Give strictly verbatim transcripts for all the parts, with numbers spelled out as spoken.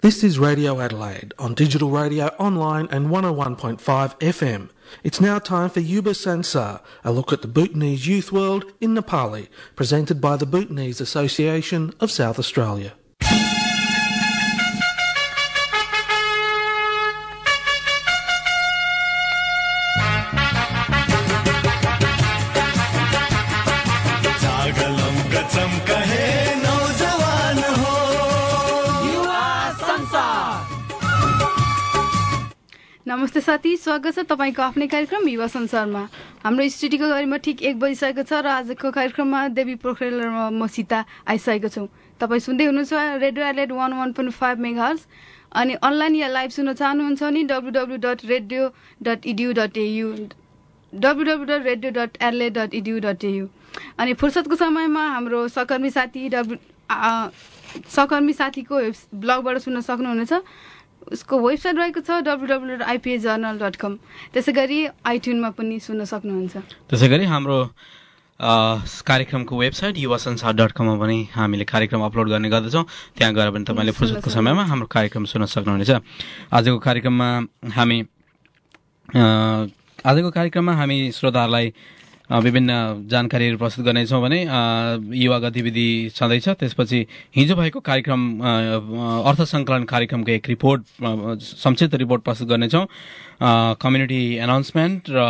This is Radio Adelaide on digital radio, online and one oh one point five F M. It's now time for Yuba Sansar, a look at the Bhutanese youth world in Nepali, presented by the Bhutanese Association of South Australia. नमस्ते साथी, स्वागत छ तपाईको आफ्नै कार्यक्रम युवा संसारमा। हाम्रो स्टुडियोको घरमा ठिक एक बजिसकेको छ र आजको कार्यक्रममा देवी पोखरेल र म सीता आइसकेको छौँ। तपाईँ सुन्दै हुनुहुन्छ radio Adelaide one one point five megahertz अनि अनलाइन या लाइभ सुन्न चाहनुहुन्छ भने W W dot radio dot EDU dot AU W W dot radio dot Adelaide dot EDU dot AU अनि फुर्सदको समयमा हाम्रो सहकर्मी साथी डब्लु सहकर्मी साथीको ब्लगबाट सुन्न सक्नुहुनेछ। उसको वेबसाइट रहेको छ W W dot IPA journal dot com. त्यसै गरी आइट्युनमा पनि सुन्न सक्नुहुन्छ। त्यसै गरी हाम्रो कार्यक्रमको वेबसाइट युवा संसार डट कममा पनि हामीले कार्यक्रम अपलोड गर्ने गर्दछौँ। त्यहाँ गएर पनि तपाईँले फुर्सदको समयमा हाम्रो कार्यक्रम सुन्न सक्नुहुनेछ। आजको कार्यक्रममा हामी आजको कार्यक्रममा हामी श्रोताहरूलाई विभिन्न जानकारीहरू प्रस्तुत गर्नेछौँ भने युवा गतिविधि छँदैछ। त्यसपछि हिजो भएको कार्यक्रम अर्थ सङ्कलन कार्यक्रमको एक रिपोर्ट संक्षिप्त रिपोर्ट प्रस्तुत गर्नेछौँ। कम्युनिटी एनाउन्समेन्ट र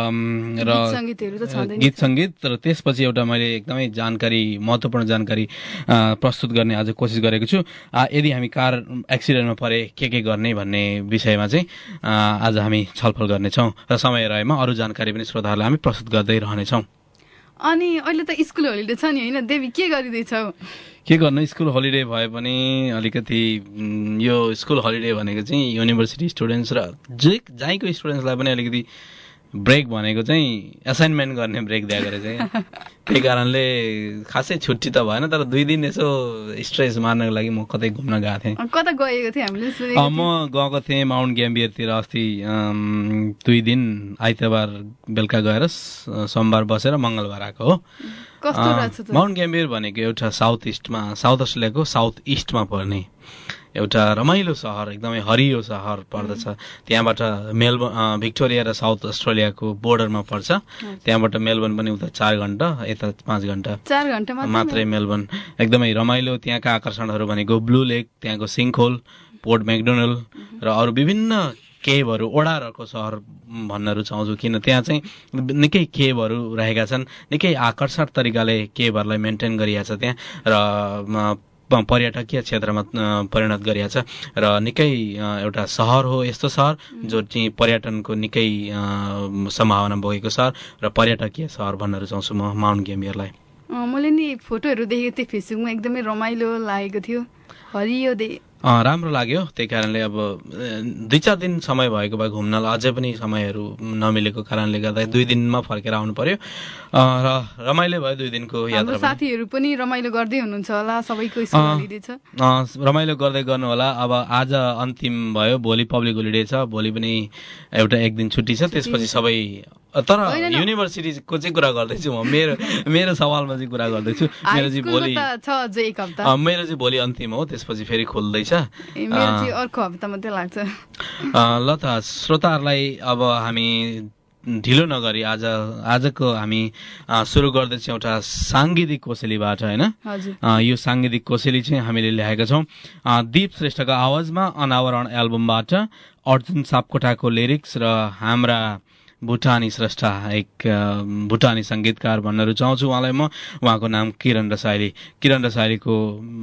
गीत सङ्गीत र त्यसपछि एउटा मैले एकदमै जानकारी महत्त्वपूर्ण जानकारी प्रस्तुत गर्ने आज कोसिस गरेको छु। यदि हामी कार एक्सिडेन्टमा परे के के गर्ने भन्ने विषयमा चाहिँ आज हामी छलफल गर्नेछौँ र समय रहेमा अरू जानकारी पनि श्रोताहरूलाई हामी प्रस्तुत गर्दै रहनेछौँ। अनि अहिले त स्कुल होलिडे छ नि होइन देवी, के गरिँदैछौ? के गर्नु, स्कुल होलिडे भए पनि अलिकति यो स्कुल होलिडे भनेको चाहिँ युनिभर्सिटी स्टुडेन्ट्स र जे जहीँको स्टुडेन्ट्सलाई पनि अलिकति ब्रेक भनेको चाहिँ एसाइनमेन्ट गर्ने ब्रेक दिएको रहेछ क्या। त्यही कारणले खासै छुट्टी त भएन, तर दुई दिन यसो स्ट्रेस मार्नको लागि म कतै घुम्न गएको थिएँ। कता गएको थिएँ हामीले? म गएको थिएँ माउन्ट ग्याम्बियरतिर अस्ति दुई दिन, आइतबार बेलुका गएर सोमबार बसेर मङ्गलबार आएको हो। माउन्ट ग्याम्बियर भनेको एउटा साउथ इस्टमा, साउथ अस्ट्रेलियाको साउथ इस्टमा पर्ने एउटा रमाइलो सहर, एकदमै हरियो सहर पर्दछ। त्यहाँबाट मेलबर्न, भिक्टोरिया र साउथ अस्ट्रेलियाको बोर्डरमा पर्छ। त्यहाँबाट मेलबर्न पनि उता चार घन्टा, यता पाँच घन्टा चार घन्टा मात्रै मेलबर्न। एकदमै रमाइलो। त्यहाँका आकर्षणहरू भनेको ब्लू लेक, त्यहाँको सिङ्खोल, पोर्ट म्याकडोनल्ड र अरू विभिन्न केभहरू, ओडाहरूको सहर भन्न रुचाउँछु किन त्यहाँ चाहिँ निकै केभहरू रहेका छन्। निकै आकर्षक तरिकाले केभहरूलाई मेन्टेन गरिएको छ त्यहाँ र पर्यटकीय क्षेत्रमा परिणत गरिएको छ र निकै एउटा सहर हो यस्तो सहर जो चाहिँ पर्यटनको निकै सम्भावना बोकेको सहर र पर्यटकीय सहर भन्न रुचाउँछु म माउन्ट ग्याम्बियरलाई। मैले नि फोटोहरू देखेको थिएँ फेसबुकमा, एकदमै रमाइलो लागेको थियो, हरियो दे राम्रो लाग्यो। त्यही कारणले अब दुई चार दिन समय भएको भए घुम्नलाई अझै पनि समयहरू नमिलेको कारणले गर्दा दुई दिनमा फर्केर आउनु पर्यो र रमाइलो भयो दुई दिनको यात्रा। साथीहरू पनि रमाइलो गर्दै हुनुहुन्छ होला, सबैको स्कुल होलिडे छ, रमाइलो गर्दै गर्नु होला। अब आज अन्तिम भयो, भोलि पब्लिक होलिडे छ, भोलि पनि एउटा एक दिन छुट्टी छ। त्यसपछि सबै, तर युनिभर्सिटीको चाहिँ कुरा गर्दैछु म, मेरो मेरो सवालमा चाहिँ कुरा गर्दैछु। मेरो चाहिँ भोलि मेरो चाहिँ भोलि अन्तिम हो, त्यसपछि फेरि खोल्दैछ। अर्को हप्ता मात्रै लाग्छ। ल त श्रोताहरूलाई अब हामी ढिलो नगरी आज आजको हामी सुरु गर्दैछौँ एउटा साङ्गीतिक कोसेलीबाट होइन। यो साङ्गीतिक कोसेली चाहिँ हामीले ल्याएका छौँ दीप श्रेष्ठको आवाजमा अनावरण एल्बमबाट। अर्जुन सापकोटाको लिरिक्स र हाम्रा भुटानी श्रेष्ठ, एक भुटानी सङ्गीतकार भन्न रुचाउँछु उहाँलाई म। उहाँको नाम किरण रसाइली। किरण रसाइलीको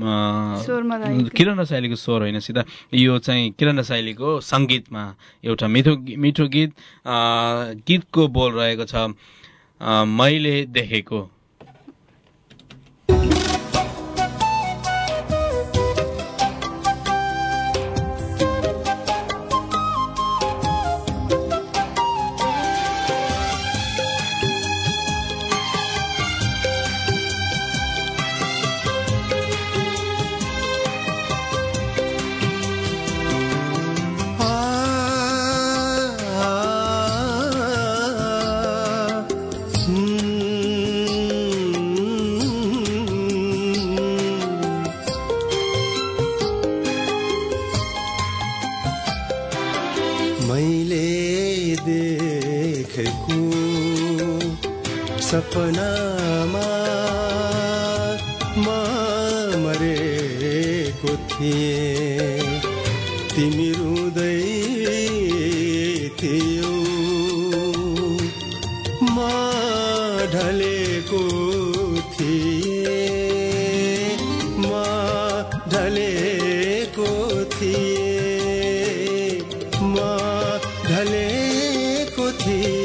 किरण रसाइलीको स्वर होइन, सिधा यो चाहिँ किरण रसाइलीको सङ्गीतमा एउटा मिठो मिठो गीत। गीतको बोल रहेको छ मैले देखेको। Hmm. मैले देखेको सपनामा म मरेको थिएँ, तिमी रुँदै थियौ, म ढलेको थिएँ, म ढलेको थिएँ, म ढलेको थिएँ।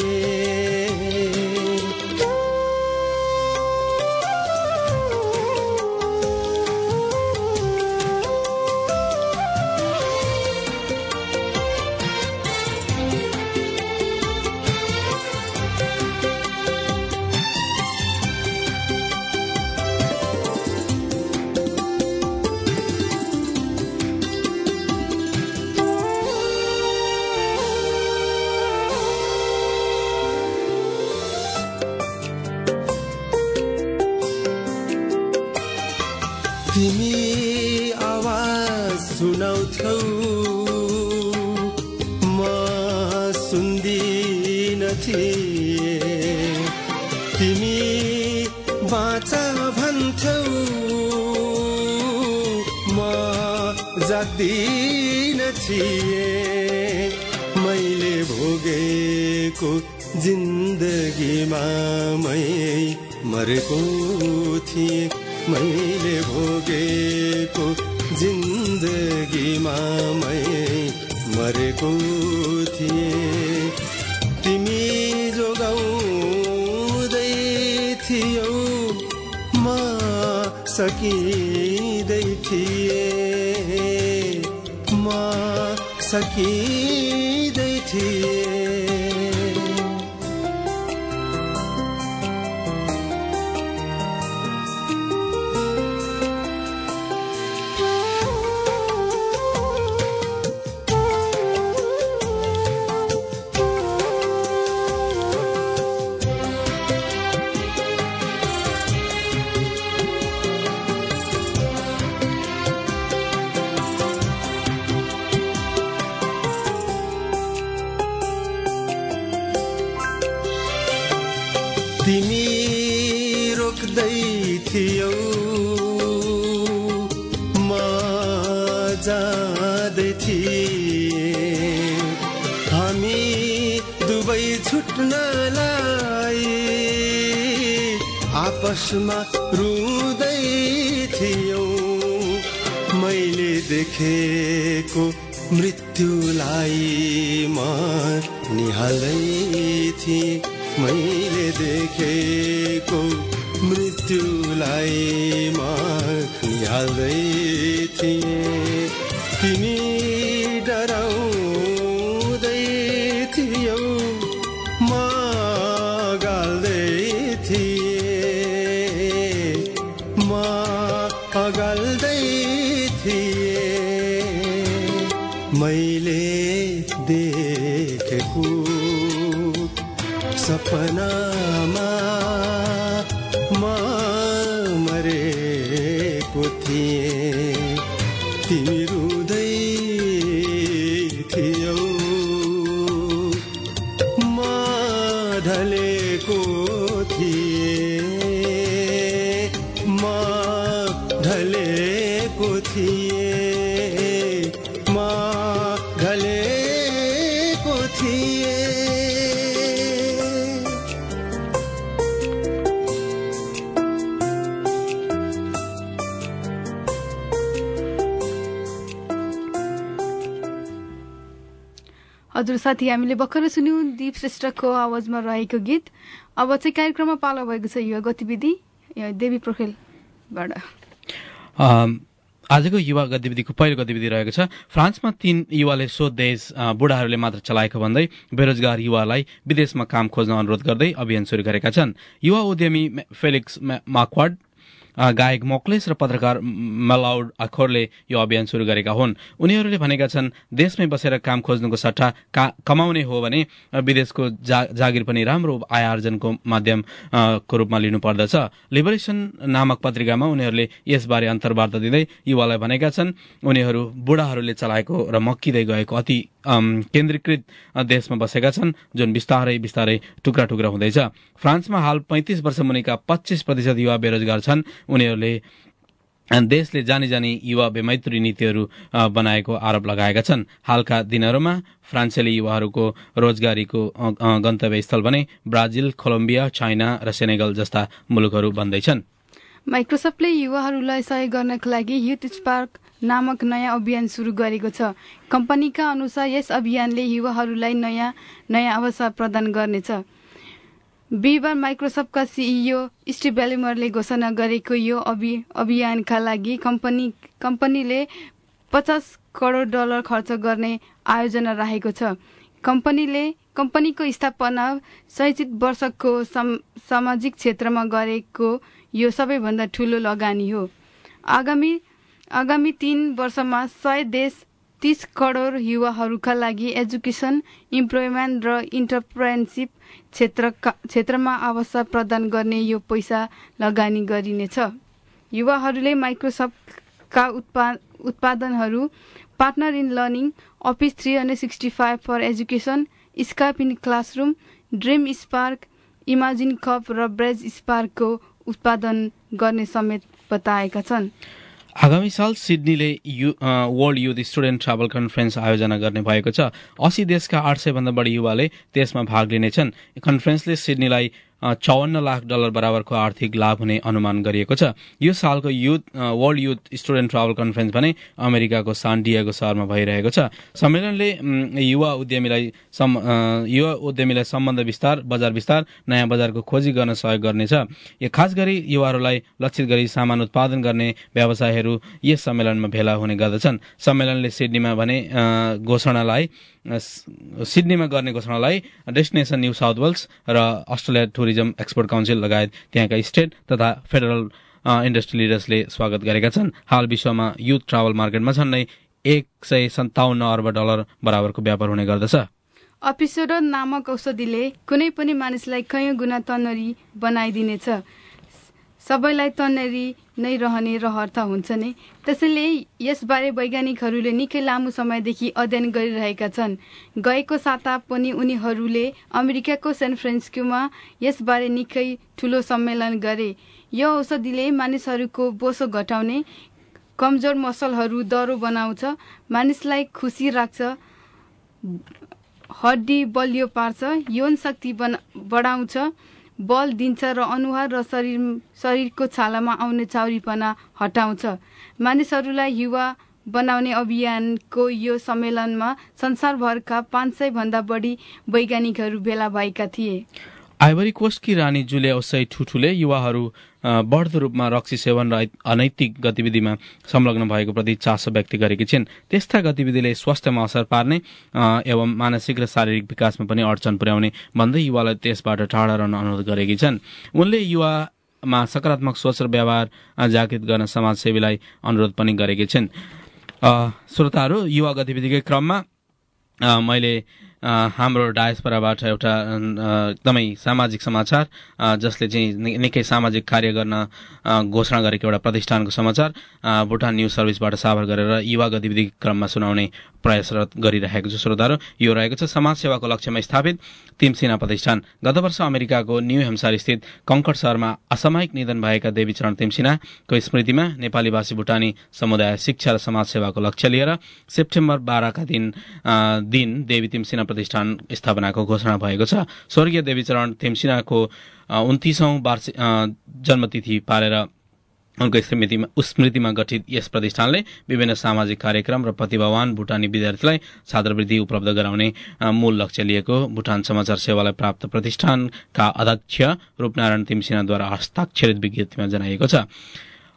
तिमी आवाज सुनाउँथौ, म सुन्दिन थिएँ, तिमी बाँच भन्थौ, म जाग्दिन थिएँ। मैले भोगेको जिन्दगीमा मै मरेको थिएँ, मैले भोगेको जिन्दगीमा मै मरेको थिएँ। तिमी जोगाउँदै थियौ, म सकिँदै थिएँ, म सकिँदै थिएँ। तिमी रोक्दै थियौ, म जाँदै थिएँ, हामी दुवै छुट्नलाई आपसमा रुँदै थियौ। मैले देखेको मृत्युलाई म निहाल्दै थिएँ, मैले देखेको मृत्युलाई म निहाल्दै थिएँ। तिमी डराउँदै थियौ, म गाल्दै थिएँ, म गाल्दै थिएँ। मैले देखेको सपनामा म मरेको थिएँ, तिमी रुँदै थियौ, म ढलेको थिएँ, म ढलेको थिएँ, म ढलेको थिएँ। हजुर साथी, हामीले भर्खरै सुन्यौं दीप श्रेष्ठको आवाजमा रहेको गीत। अब चाहिँ कार्यक्रममा पालो भएको छ युवा गतिविधि देवी पोखरेलबाट। आजको युवा गतिविधिको पहिलो गतिविधि रहेको छ। फ्रान्समा तीन युवाले सो देश बुढाहरूले मात्र चलाएको भन्दै बेरोजगार युवालाई विदेशमा काम खोज्न अनुरोध गर्दै अभियान सुरु गरेका छन्। युवा उद्यमी फेलिक्स मार्क्वार्ड गायक मोक्लेस र पत्रकार मलाउड अखोरले यो अभियान सुरु गरेका हुन्। उनीहरूले भनेका छन् देशमै बसेर काम खोज्नुको सट्टा कमाउने हो भने विदेशको जा, जागिर पनि राम्रो आय आर्जनको माध्यमको रूपमा लिनुपर्दछ। लिबरेसन नामक पत्रिकामा उनीहरूले यसबारे अन्तर्वार्ता दिँदै युवालाई भनेका छन् उनीहरू बुढाहरूले चलाएको र मक्किँदै गएको अति केन्द्रीकृत देशमा बसेका छन् जुन बिस्तारै बिस्तारै टुक्रा टुक्रा हुँदैछ। फ्रान्समा हाल पैंतिस वर्ष मुनिका पच्चीस प्रतिशत युवा बेरोजगार छन्। उनीहरूले देशले जानी जानी युवा बेमैत्री नीतिहरू बनाएको आरोप लगाएका छन्। हालका दिनहरूमा फ्रान्सेली युवाहरूको रोजगारीको गन्तव्य स्थल भने ब्राजिल, कोलम्बिया, चाइना र सेनेगल जस्ता मुलुकहरू बन्दैछन्। माइक्रोसफ्टले युवाहरूलाई सहयोग गर्नका लागि युथ स्पार्क नामक नयाँ अभियान सुरु गरेको छ। कम्पनीका अनुसार यस अभियानले युवाहरूलाई नयाँ नयाँ अवसर प्रदान गर्नेछ। बिहिबार माइक्रोसफ्टका सीईओ स्टिभ ब्यालेमरले घोषणा गरेको यो अभियानका लागि कम्पनी कम्पनीले पचास करोड डलर खर्च गर्ने आयोजना राखेको छ। कम्पनीले कम्पनीको स्थापना शैक्षिक वर्षको सामाजिक क्षेत्रमा गरेको यो सबैभन्दा ठूलो लगानी हो। आगामी आगामी तीन वर्षमा सय देश तीस करोड युवाहरूका लागि एजुकेसन, इम्प्लोइमेन्ट र इन्टरप्रेन्योरशिप क्षेत्रका क्षेत्रमा अवसर प्रदान गर्ने यो पैसा लगानी गरिनेछ। युवाहरूले माइक्रोसफ्टका उत्पा उत्पादनहरू partner in learning, office three hundred sixty five for education, Skype in classroom, dream spark, imagine cup र ब्रेज स्पार्कको उत्पादन गर्ने समेत बताएका छन्। आगामी साल सिडनीले यु world youth student travel conference आयोजना गर्ने भएको छ। अस्सी देशका आठ सय भन्दा बढी युवाले त्यसमा भाग लिनेछन्। कन्फरेन्सले सिडनीलाई चौवन्न लाख डलर बराबरको आर्थिक लाभ हुने अनुमान गरिएको छ। यो सालको youth world youth student travel conference भने अमेरिकाको सान डिएगो शहरमा भइरहेको छ। सम्मेलनले युवा उद्यमीलाई युवा उद्यमीलाई सम्बन्ध विस्तार, बजार विस्तार, नयाँ बजारको खोजी गर्न सहयोग गर्नेछ। यो खास गरी युवाहरूलाई लक्षित गरी सामान उत्पादन गर्ने व्यवसायहरू यस सम्मेलनमा भेला हुने गर्दछन्। सम्मेलनले सिडनीमा भने घोषणालाई सिडनीमा गर्ने घोषणालाई डेस्टिनेसन न्यू साउथ वेल्स र अस्ट्रेलिया टुरिज्म एक्सपोर्ट काउन्सिल लगायत त्यहाँका स्टेट तथा फेडरल इन्डस्ट्री लिडर्सले स्वागत गरेका छन्। हाल विश्वमा युथ ट्राभल मार्केटमा झन्डै एक सय सन्ताउन्न अर्ब डलर बराबरको व्यापार हुने गर्दछ। अपिसोडो नामक औषधिले कुनै पनि मानिसलाई कैयौं गुणा तन्नरी बनाइदिनेछ। सबैलाई तन्नरी नै रहने रहर हुन्छ नै। त्यसैले यसबारे वैज्ञानिकहरूले निकै लामो समयदेखि अध्ययन गरिरहेका छन्। गएको साता पनि उनीहरूले अमेरिकाको सेन फ्रान्सिस्कोमा यसबारे निकै ठूलो सम्मेलन गरे। यो औषधिले मानिसहरूको बोसो घटाउने, कमजोर मसलहरू दह्रो बनाउँछ, मानिसलाई खुसी राख्छ, हड्डी बलियो पार्छ, यौन शक्ति बढाउँछ, बल दिन्छ र अनुहार र शरीर शरीरको छालामा आउने चाउरीपना हटाउँछ। मानिसहरूलाई युवा बनाउने अभियानको यो सम्मेलनमा संसारभरका पाँच सय भन्दा बढी वैज्ञानिकहरू भेला भएका थिए। आइभरी कोस्टकी रानी जुलिया ओसै ठुठुले युवाहरू बढ्दो रूपमा रक्सी सेवन र अनैतिक गतिविधिमा संलग्न भएको प्रति चासो व्यक्त गरेकी छिन्। त्यस्ता गतिविधिले स्वास्थ्यमा असर पार्ने एवं मानसिक र शारीरिक विकासमा पनि अडचन पुर्याउने भन्दै युवालाई त्यसबाट टाढा रहन अनुरोध गरेकी छन्। उनले युवामा सकारात्मक सोच र व्यवहार जागृत गर्न समाजसेवीलाई अनुरोध पनि गरेकी छिन्। श्रोताहरू, युवा गतिविधिकै क्रममा मैले हाम्रो डायस्पोराबाट एउटा एकदमै सामाजिक समाचार जसले चाहिँ निकै सामाजिक कार्य गर्न घोषणा गरेको एउटा प्रतिष्ठानको समाचार भुटान न्युज सर्भिसबाट साभार गरेर युवा गतिविधि क्रममा सुनाउने प्रयासरत गरिरहेको छु। श्रोताहरू, यो रहेको छ समाजसेवाको लक्ष्यमा स्थापित तिमसिना प्रतिष्ठान। गत वर्ष अमेरिकाको न्यू हेम्सायर स्थित कङ्कड शहरमा असामयिक निधन भएका देवीचरण तिमसिनाको स्मृतिमा नेपाली भाषी भुटानी समुदाय शिक्षा र समाजसेवाको लक्ष्य लिएर सेप्टेम्बर बाह्रका दिन दिन देवी तिमसिना प्रतिष्ठान स्थापनाको घोषणा भएको छ। स्वर्गीय देवीचरण तिमसिनाको उन्तीसौं वार्षिक जन्मतिथि पारेर उनको स्मृतिमा स्मृतिमा गठित यस प्रतिष्ठानले विभिन्न सामाजिक कार्यक्रम र प्रतिभावान भुटानी विद्यार्थीलाई छात्रवृत्ति उपलब्ध गराउने मूल लक्ष्य लिएको भुटान समाचार सेवालाई प्राप्त प्रतिष्ठानका अध्यक्ष रूपनारायण तिमसिनाद्वारा हस्ताक्षरित विज्ञप्तिमा जनाइएको छ।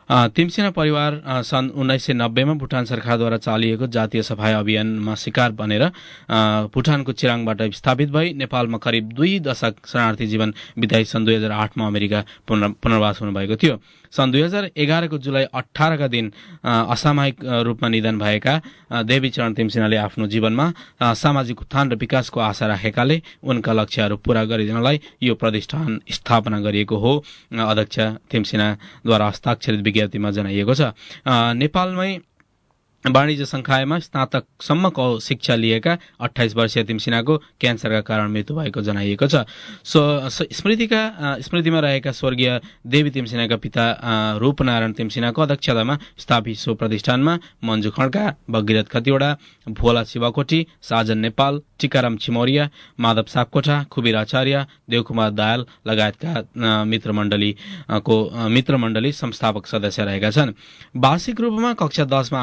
तिमसिना परिवार सन् उन्नाइस सय नब्बेमा भुटान सरकारद्वारा चालिएको जातीय सफाई अभियानमा शिकार बनेर भुटानको चिराङबाट स्थापित भई नेपालमा करिब दुई दशक शरणार्थी जीवन बिताई सन् दुई हजार आठमा अमेरिका पुनर्वास हुनुभएको थियो। सन् दुई हजार एघारको जुलाई अठारका दिन असामयिक रूपमा निधन भएका देवी चरण तिमसिनाले आफ्नो जीवनमा सामाजिक उत्थान र विकासको आशा राखेकाले उनका लक्ष्यहरू पूरा गरिदिनलाई यो प्रतिष्ठान स्थापना गरिएको हो, अध्यक्ष तिमसिनाद्वारा हस्ताक्षरित विज्ञप्तिमा जनाइएको छ। नेपालमै वाणिज्य संकायमा स्नातकसम्मको शिक्षा लिएका अठाइस वर्षीय तिमसिनाको क्यान्सरका कारण मृत्यु भएको जनाइएको छ। सो स्मृतिका स्मृतिमा रहेका स्वर्गीय देवी तिमसिनाका पिता रूपनारायण तिमसिनाको अध्यक्षतामा स्थापित सो प्रतिष्ठानमा मञ्जु खड्का, भगीरथ खतिवड़ा, भोला शिवकोटी, साजन नेपाल, टिकाराम छिमौरिया, माधव सापकोटा, खुबीर आचार्य, देवकुमार दायाल लगायतका मित्रमण्डलीको मित्रमण्डली संस्थापक सदस्य रहेका छन्। वार्षिक रूपमा कक्षा दसमा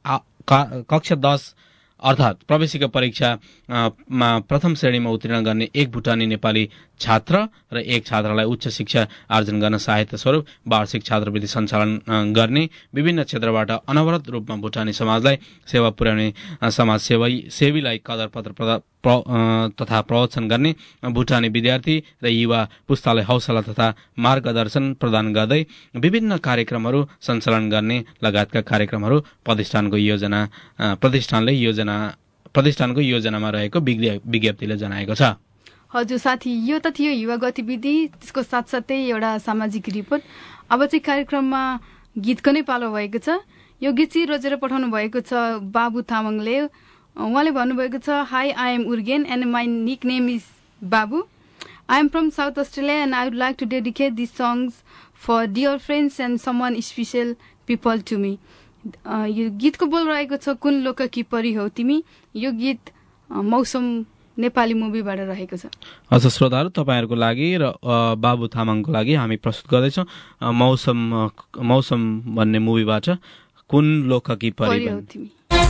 कक्षा दस अर्थात प्रवेशिका परीक्षामा प्रथम श्रेणीमा उत्तीर्ण गर्ने एक भुटानी नेपाली छात्र र एक छात्रालाई उच्च शिक्षा आर्जन गर्न सहायता स्वरूप वार्षिक छात्रवृत्ति सञ्चालन गर्ने, विभिन्न क्षेत्रबाट अनवरत रूपमा भुटानी समाजलाई सेवा पुर्याउने समाज सेवीलाई कदर पत्र तथा प्रवचन गर्ने, भुटानी विद्यार्थी र युवा पुस्तालाई हौसला तथा मार्गदर्शन प्रदान गर्दै विभिन्न कार्यक्रमहरू सञ्चालन गर्ने लगायतका कार्यक्रमहरू प्रतिष्ठानको योजना प्रतिष्ठानले योजना प्रतिष्ठानको योजनामा रहेको विज्ञप्तिले जनाएको छ। हजुर साथी, यो त थियो युवा गतिविधि, त्यसको साथसाथै एउटा सामाजिक रिपोर्ट। अब चाहिँ कार्यक्रममा गीतको नै पालो भएको छ। यो गीत चाहिँ रोजेर पठाउनु भएको छ बाबु तामाङले। उहाँले भन्नुभएको छ, hi I am Urgen and my nick name is Babu. I am from South Australia and I would like to dedicate this songs for dear friends and someone special people to me. यो गीतको बोल रहेको छ कुन लोककी परी हौ तिमी। यो गीत मौसम नेपाली मुभीबाट रहेको छ। हजुर श्रोताहरू, तपाईँहरूको लागि र बाबु तामाङको लागि हामी प्रस्तुत गर्दैछौँ मौसम मौसम भन्ने मुभीबाट कुन लोककी परी हौ तिमी।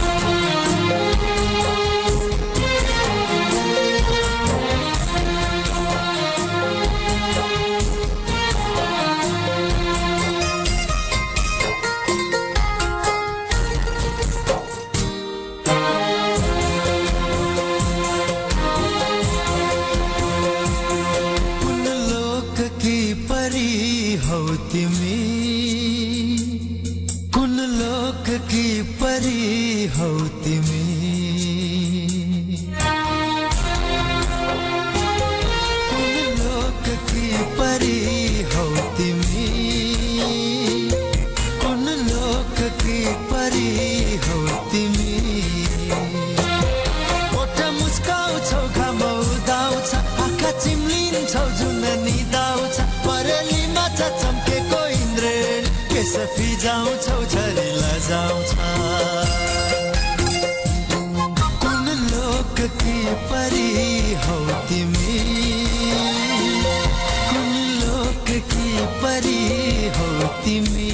कुन लोक की परी हौ तिमी, कुन लोक की परी हौ तिमी।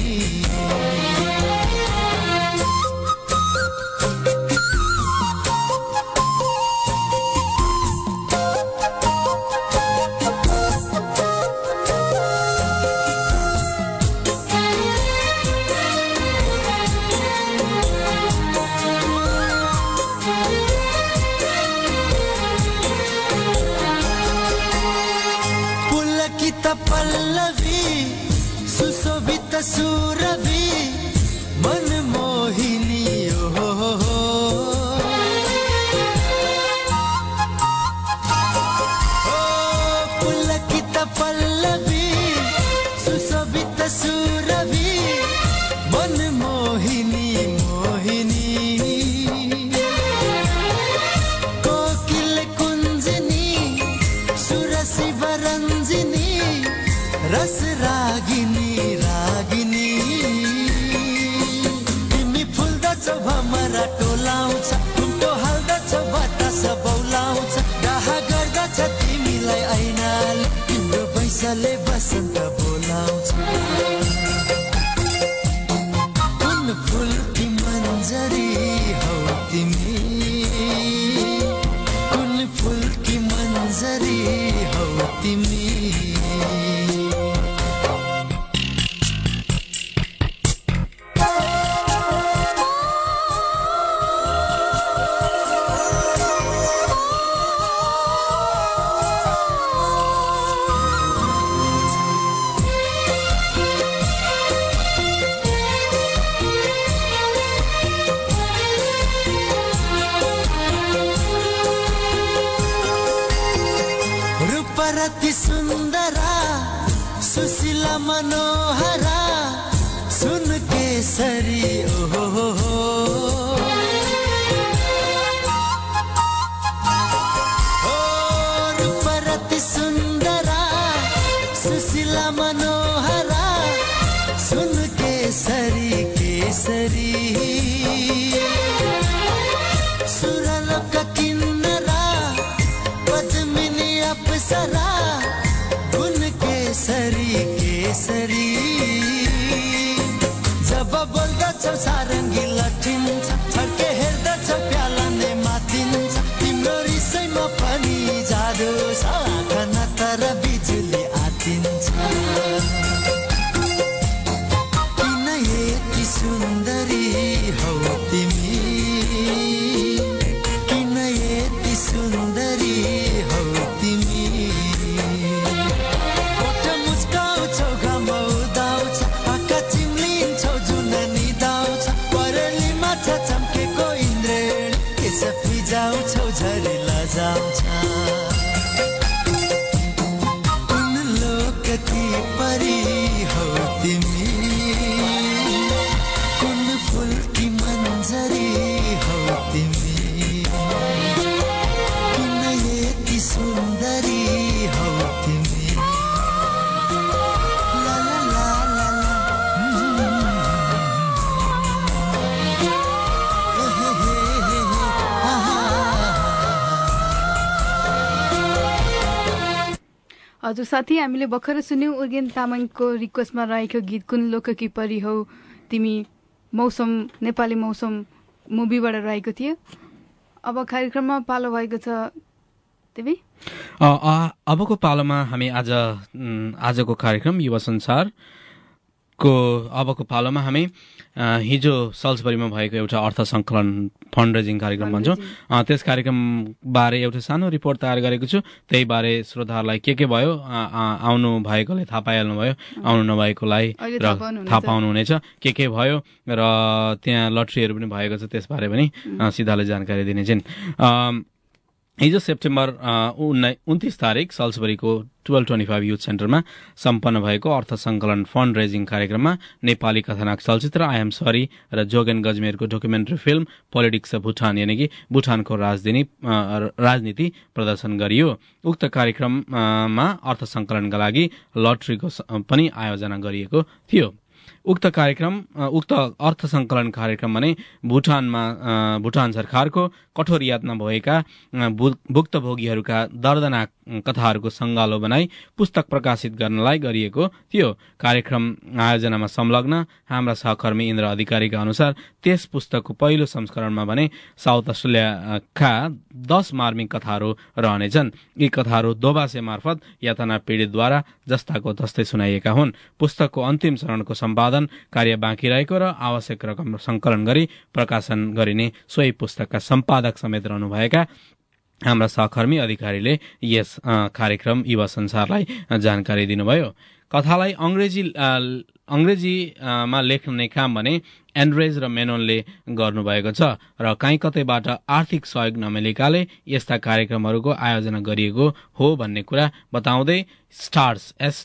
पल्लवी सुशोभित सुरभि मनमोहिनी हो, पुलकित पल्लवी सुशोभित सुरभि मनमोहिनी मोहिनी। कोकिल कुञ्जनी सुरसी वरञ्जिनी रस रागिनी रागिनी। तिमी फुल्दछौ भमरा टोलाउँछ, कुन्टो हाल्दछौ बतास बौलाउँछ, डाहा गर्दछ तिमीलाई ऐनाले, तिम्रो बैसले बसन्त बोलाउँछ। कुन फुलकी मन्जरी हौ तिमी, कुन फुलकी मन्जरी हौ तिमी। रूपरती सुन्दरा सुशीला मनोहरा सुन केसरी ओहो हो हो रूपरती सुन्दरा सुशीला मनोहरा सुन केसरी केसरी सुरलोक किन्नरा पद्मिनी अप्सरा गुण केसरी केसरी जब बोल्दछौ सारङ्गी लट्ठिन्छ छड्के हेर्दछौ प्याला नै माथिन्छ तिम्रो रिसैमा पनि जादु छ आँखा नतर बिजुली आतिन्छ किन यति सुन्दरी हौ तिमी किन यति सुन्दरी हौ तिमी ओठ मुस्काउँछौ घाम उदाउँछ आँखा चिम्लिन्छौ जुन निदाउँछ परेली माछा चम्केको इन्द्रेण केस फिजाउँछौ झरी लजाउँछ कुन लोककी परी हौ तिमी कुन फुलकी मन्जरी हौ तिमी किन यति सुन्दरी हौ तिमी ला ला ला ला ला हे हे हे हे हा हा हजुर साथी हामीले भर्खर सुन्यौं उर्गेन तामाङको रिक्वेस्टमा रहेको गीत कुन लोककी परी हौ तिमी मौसम नेपाली मौसम मुभीबाट रहेको थियो। अब कार्यक्रममा पालो भएको छ तिमी अबको पालोमा हामी आज आजको कार्यक्रम युवा संसारको अबको पालोमा हामी हिजो सल्सबरीमा भएको एउटा अर्थ संकलन फन्ड रेजिङ कार्यक्रम भन्छौँ त्यस कार्यक्रम बारे एउटा सानो रिपोर्ट तयार गरेको छु। त्यही बारे श्रोताहरूलाई के के भयो आउनु भएकोले थाहा पाइहाल्नु भयो आउनु नभएकोलाई र थाहा पाउनुहुनेछ के के भयो र त्यहाँ लट्रीहरू पनि भएको छ त्यसबारे पनि सिधाले जानकारी दिनेछन्। हिजो सेप्टेम्बर उन्तिस तारिक सल्सबरीको ट्वेल्भ ट्वेन्टी फाइभ युथ सेन्टरमा सम्पन्न भएको अर्थ संकलन फन्ड रेजिङ कार्यक्रममा नेपाली कथानक चलचित्र आई एम सरी र जोगेन गजमेरको documentary film politics of Bhutan यानि कि भुटानको राजधानी राजनीति प्रदर्शन गरियो। उक्त कार्यक्रममा अर्थ संकलनका लागि लटरीको पनि आयोजना गरिएको थियो। उक्त कार्यक्रम उक्त अर्थ संकलन कार्यक्रममा नै भुटानमा भुटान सरकारको कठोर यातना भएका भुक्तभोगीहरूका दर्दनाक कथाहरूको सङ्गालो बनाई पुस्तक प्रकाशित गर्नलाई गरिएको थियो। कार्यक्रम आयोजनामा संलग्न हाम्रा सहकर्मी इन्द्र अधिकारीका अनुसार त्यस पुस्तकको पहिलो संस्करणमा भने साउथ अस्ट्रेलियाका दस मार्मिक कथाहरू रहनेछन्। यी कथाहरू दोभाषे मार्फत यातना पीडितद्वारा जस्ताको तस्तै सुनाइएका हुन्। पुस्तकको अन्तिम चरणको सम्पादन कार्य बाँकी रहेको र आवश्यक रकम संकलन गरी प्रकाशन गरिने सोही पुस्तकका सम्पादक समेत रहनुभएका हाम्रा सहकर्मी अधिकारीले यस कार्यक्रम युवा संसारलाई जानकारी दिनुभयो। कथालाई अंग्रेजी अंग्रेजीमा लेख्ने काम भने एन्ड्रेज र मेनोनले गर्नुभएको छ र काहीँ कतैबाट आर्थिक सहयोग नमिलेकाले यस्ता कार्यक्रमहरूको आयोजना गरिएको हो भन्ने कुरा बताउँदै स्टार्स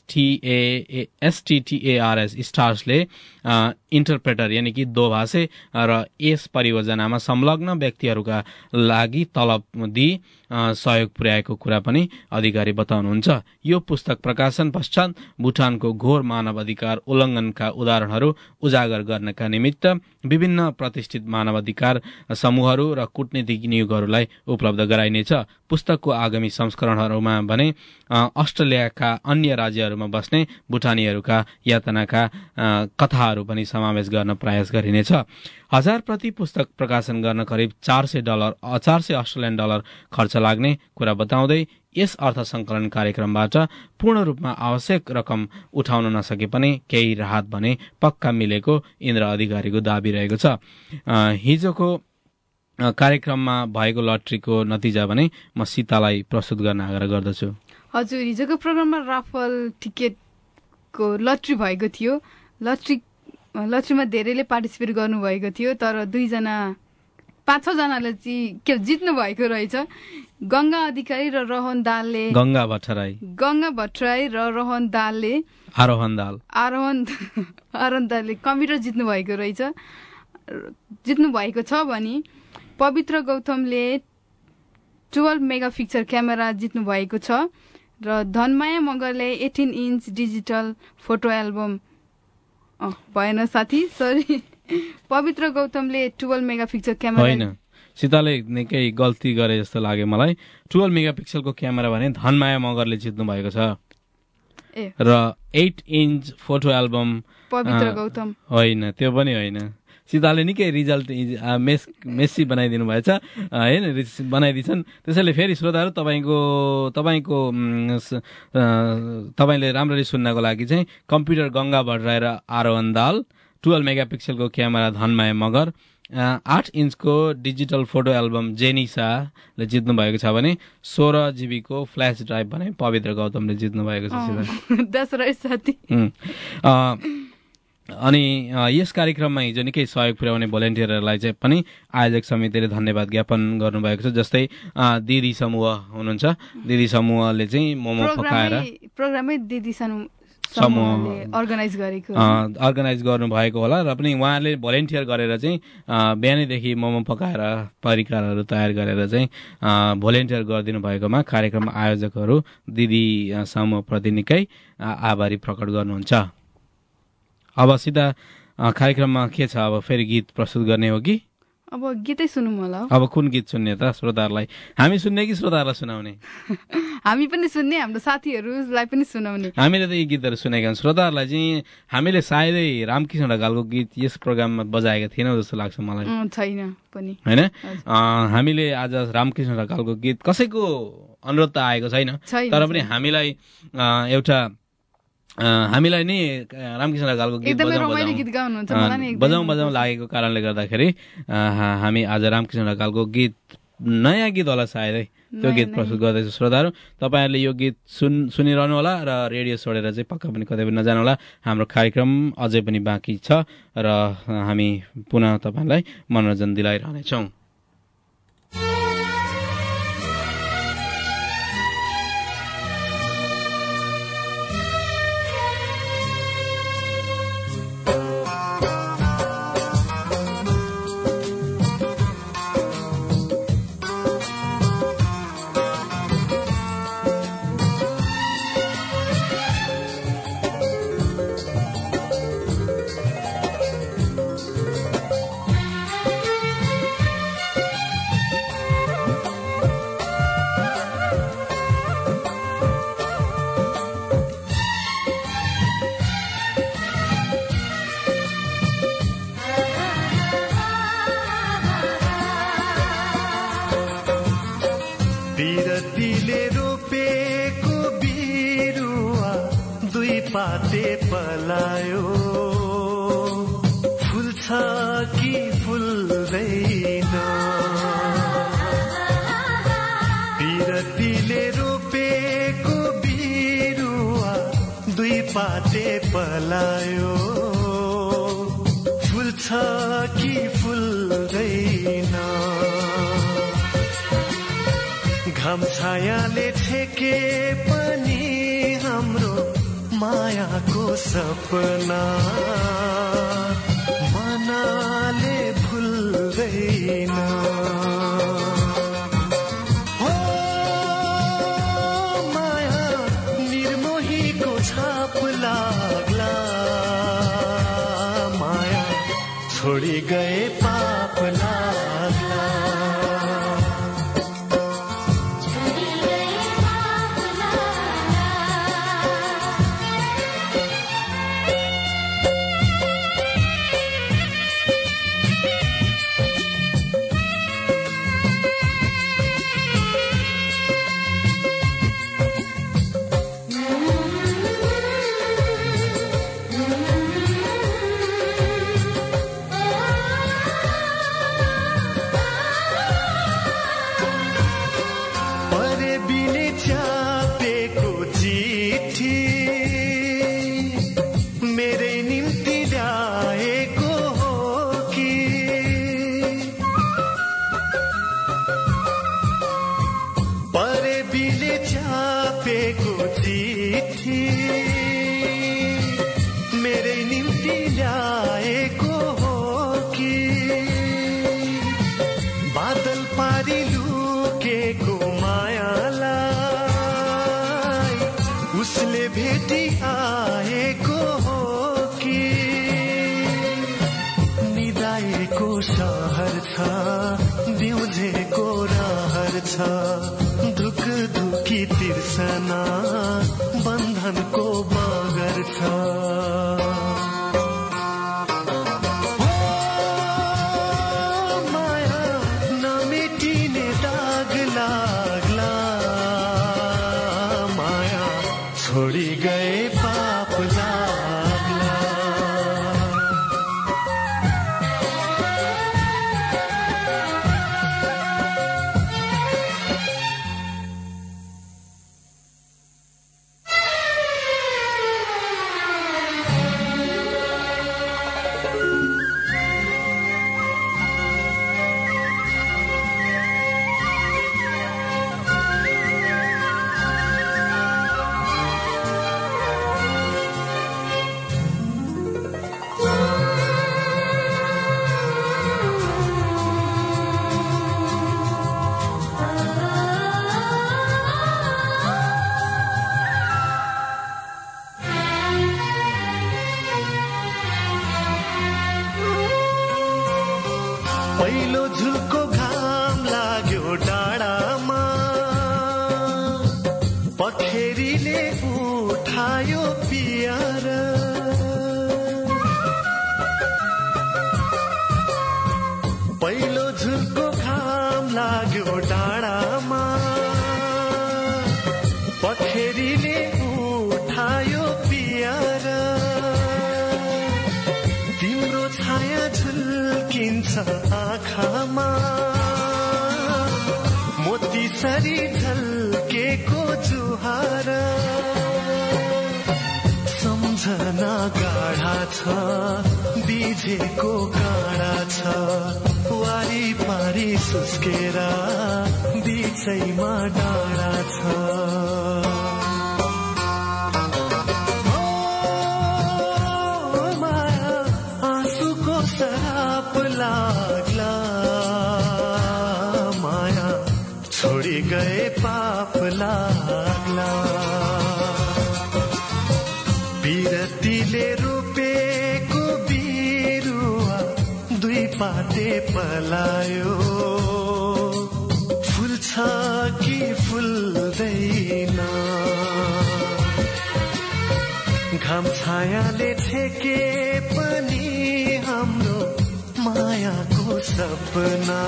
एसटीटीएआरएस स्टार्सले इन्टरप्रेटर यानि कि दोभाषे र यस परियोजनामा संलग्न व्यक्तिहरूका लागि तलब दिई सहयोग पुर्याएको कुरा पनि अधिकारी बताउनुहुन्छ। यो पुस्तक प्रकाशन पश्चात भुटानको घोर मानव अधिकार उल्लङ्घनका उदाहरणहरू उजागर गर्नका निमित्त विभिन्न प्रतिष्ठित मानवाधिकार समूहहरू र कूटनीतिक नियोगहरूलाई उपलब्ध गराइनेछ। पुस्तकको आगामी संस्करणहरूमा भने अस्ट्रेलियाका अन्य राज्यहरूमा बस्ने भुटानीहरूका यातनाका कथाहरू पनि समावेश गर्न प्रयास गरिनेछ। हजार प्रति पुस्तक प्रकाशन गर्न करिब चार सय डलर चार सय अस्ट्रेलियन डलर खर्च लाग्ने कुरा बताउँदै यस अर्थ संकलन कार्यक्रमबाट पूर्ण रूपमा आवश्यक रकम उठाउन नसके पनि केही राहत भने पक्का मिलेको इन्द्र अधिकारीको दाबी रहेको छ। हिजोको कार्यक्रममा भएको लटरीको नतिजा भने म सीतालाई प्रस्तुत गर्न आग्रह गर्दछु। हजुर, हिजोको प्रोग्राममा राफल टिकटको लटरी भएको थियो। लटरी लटरीमा धेरैले पार्टिसिपेट गर्नुभएको थियो तर दुईजना पाँच छ जनाले चाहिँ के जित्नु भएको रहेछ। गंगा अधिकारी र रोहन दालले गंगा भट्टराई गंगा भट्टराई र रोहन दालले आरोहन दाल आरोहन आरोहन दालले कम्प्युटर जित्नु भएको रहेछ जित्नु भएको छ भने पवित्र गौतमले बाह्र मेगापिक्सल क्यामेरा जित्नु भएको छ र धनमाया मगरले अठार इन्च डिजिटल फोटो एल्बम भएन साथी सरी पवित्र गौतमले बाह्र मेगापिक्सल क्यामेरा होइन सीताले निकै गल्ती गरे जस्तो लाग्यो मलाई बाह्र मेगापिक्सलको क्यामेरा भने धनमाया मगरले जित्नु भएको छ र आठ इन्च फोटो एल्बम पवित्र गौतम होइन त्यो पनि होइन सीताले निकै रिजल्ट मेस मेसी बनाइदिनु भएछ होइन बनाइदिन्छन् त्यसैले फेरि श्रोताहरू तपाईँको तपाईँको तपाईँले राम्ररी सुन्नको लागि चाहिँ कम्प्युटर गंगा भट्टराई र आरोहन दाल बाह्र मेगापिक्सलको क्यामेरा धनमाया मगर आठ इन्चको डिजिटल फोटो एल्बम जेनिसाले जित्नु भएको छ भने सोह्र जिबीको फ्ल्यास ड्राइभ भने पवित्र गौतमले जित्नु भएको छ। अनि यस कार्यक्रममा हिजो निकै सहयोग पुर्याउने भोलिन्टियरहरूलाई चाहिँ पनि आयोजक समितिले धन्यवाद ज्ञापन गर्नुभएको छ। जस्तै दिदी समूह हुनुहुन्छ दिदी समूहले चाहिँ मोमो पकाएर प्रोग्रामै दिदी समूहले अर्गनाइज गरेको अर्गनाइज गर्नुभएको होला र पनि उहाँले भोलिन्टियर गरेर चाहिँ बिहानैदेखि मोमो पकाएर परिकारहरू तयार गरेर चाहिँ भोलिन्टियर गरिदिनु भएकोमा कार्यक्रम आयोजकहरू दिदी समूहप्रति निकै आभारी प्रकट गर्नुहुन्छ। अब सिधा कार्यक्रममा के छ अब फेरि गीत प्रस्तुत गर्ने हो कि अब गीतै सुनौँ होला। अब कुन गीत सुन्ने त श्रोताहरूलाई हामी सुन्ने कि श्रोताहरूलाई सुनाउने हामी पनि सुन्ने हाम्रो साथीहरूलाई पनि सुनाउने हामीले त यी गीतहरू सुनेका छौँ श्रोताहरूलाई चाहिँ हामीले सायदै रामकृष्ण ढकालको गीत यस प्रोग्राममा बजाएका थिएनौँ जस्तो लाग्छ मलाई छैन पनि होइन हामीले आज रामकृष्ण ढकालको गीत कसैको अनुरोध त आएको छैन तर पनि हामीलाई एउटा हामीलाई नि रामकृष्ण ढकालको गीत बजाउँ बजाउँ लागेको कारणले गर्दाखेरि हामी आज रामकृष्ण ढकालको गीत नयाँ गीत होला सायदै त्यो गीत प्रस्तुत गर्दैछु। श्रोताहरू तपाईँहरूले यो गीत सुन सुनिरहनु होला र रेडियो छोडेर चाहिँ पक्का पनि कतै पनि नजानु होला। हाम्रो कार्यक्रम अझै पनि बाँकी छ र हामी पुनः तपाईँलाई मनोरञ्जन दिलाइरहनेछौँ। पाते पलायो फुल्छ कि फुल्दैन बिरतीले रोपेको बिरुवा दुई पाते पलायो फुल्छ कि फुल्दैन घाम छायाले छेके पनि हाम्रो मायाको सपना मनाले भुल्दैन हो माया निर्मोहीको छाप लाग्ला माया छोडी गए पाप लाग्ला छापेको चिठी मेरै निम्ति ल्याएको हो कि बादल पारी लुकेको मायालाई उसले भेटी आएको हो कि निदाएको सहर छ दिउँझेको रहर छ दुख दुखी तिर्सना बन्धनको बगर छ माया नमेटिने दाग लाग्ला माया छोडी गए पाप लाग्ला पहिलो झुलको घाम लाग्यो डाँडामा पखेरीले उठायो पियर पहिलो झुलको घाम लाग्यो डाँडामा पखेरीले उठायो पियर तिम्रो छाया झुल्किन्छ आँखामा मोती सरी झल्केको जुहार सम्झना गाढा छ बिझेको काँडा छ वारी पारी सुस्केर बिचैमा डाँडा छ लाग्ला माया छोडी गए पाप लाग्ला बिरतीले रोपेको बिरुवा दुई पाटे पलायो फुल्छ कि फुल्दैन घाम छायाले छेके पनि हाम्रो मायाको सपना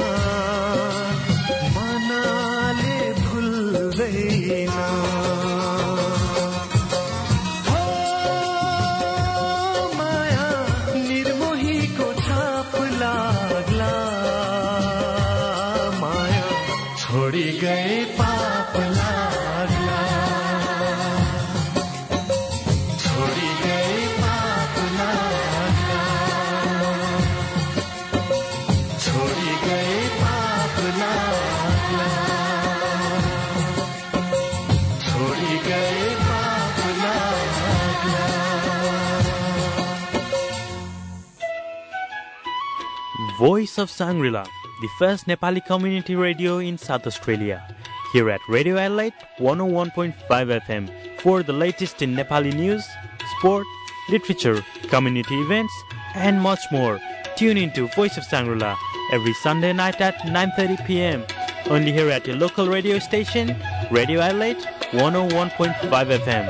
मनाले भुल्दैन हो माया निर्मोहीको छाप लाग्ला माया छोडी गए पाप लाग्ला छोडी गए पाप लाग्ला छोडी गए पाप लाग्ला छोडी गए पाप लाग्ला Voice of Shangri-La, the first Nepali community radio in South Australia. Here at Radio Adelaide one oh one point five F M for the latest in Nepali news, sport, literature, community events and much more. Tune into Voice of Shangri-La every Sunday night at nine thirty p m only here at your local radio station, Radio Adelaide one oh one point five F M.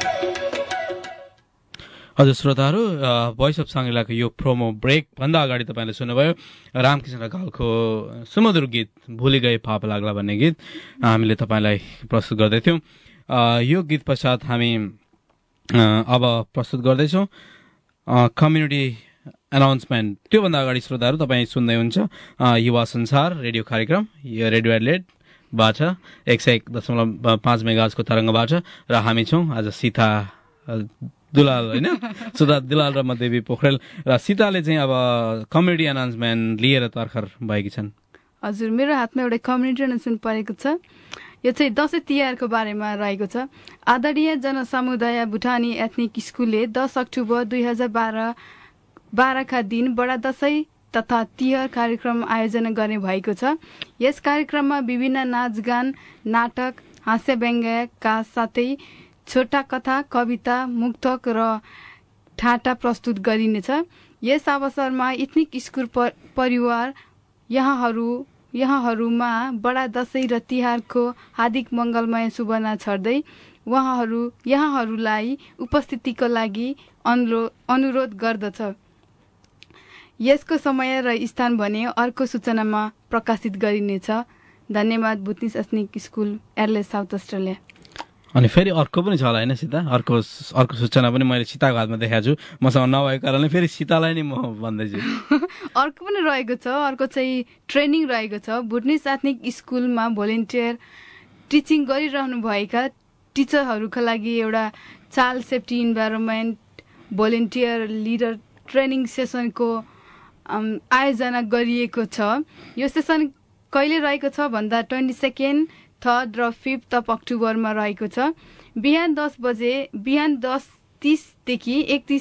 हजुर श्रोताहरू, voice of साङ्ग्रिलाको यो promo brake भन्दा अगाडि तपाईँले सुन्नुभयो रामकृष्ण ढकालको सुमधुर गीत भुली गए पाप लाग्ला भन्ने गीत हामीले तपाईँलाई प्रस्तुत गर्दैथ्यौँ। यो गीत पश्चात हामी अब प्रस्तुत गर्दैछौँ कम्युनिटी एनाउन्समेन्ट। त्योभन्दा अगाडि श्रोताहरू तपाईँ सुन्दै हुन्छ युवा संसार रेडियो कार्यक्रम यो रेडियो एडलेटबाट एक सय एक दशमलव पाँच मेगाजको तरङ्गबाट र हामी छौँ आज सीता दुलाल होइन सुधा दुलाल र म देवी पोखरेल र सीताले चाहिँ अब कम्युनिटी एनाउन्समेन्ट लिएर तर्खर भएकी छन्। हजुर, मेरो हातमा एउटा कम्युनिटी एनाउन्समेन्ट परेको छ। यो चाहिँ दसैँ तिहारको बारेमा रहेको छ। आदरणीय जनसमुदाय भुटानी एथनिक स्कुलले दस अक्टोबर दुई हजार बाह्र बाह्रका दिन बडा दसैँ तथा तिहार कार्यक्रम आयोजना गर्ने भएको छ। यस कार्यक्रममा विभिन्न नाचगान, नाटक, हास्य व्यङ्ग्यका साथै छोटा कथा, कविता, मुक्तक र ठाटा प्रस्तुत गरिनेछ। यस अवसरमा एथनिक स्कुल परिवार यहाँहरू यहाँहरूमा बडा दसैँ र तिहारको हार्दिक मङ्गलमय शुभना छर्दै उहाँहरू यहाँहरूलाई उपस्थितिको लागि अनुरोध गर्दछ। यसको समय र स्थान भने अर्को सूचनामा प्रकाशित गरिनेछ। धन्यवाद। Bhutanese ethnic school, Adelaide, South Australia. अनि फेरि अर्को पनि छ होला होइन सीता? अर्को अर्को सूचना पनि मैले सीताको हातमा देखाएको छु, मसँग नभएको कारणले फेरि सीतालाई नै म भन्दैछु। अर्को पनि रहेको छ। अर्को चाहिँ ट्रेनिङ रहेको छ। भुटनिज एथनिक स्कुलमा भोलिन्टियर टिचिङ गरिरहनु भएका टिचरहरूका लागि एउटा child safety environment volunteer leader training सेसनको आयोजना गरिएको छ। यो सेसन कहिले रहेको छ भन्दा ट्वेन्टी सेकेन्ड थर्ड र फिफ्थ अफ अक्टोबरमा रहेको छ। बिहान दस बजे बिहान दस तिसदेखि एकतिस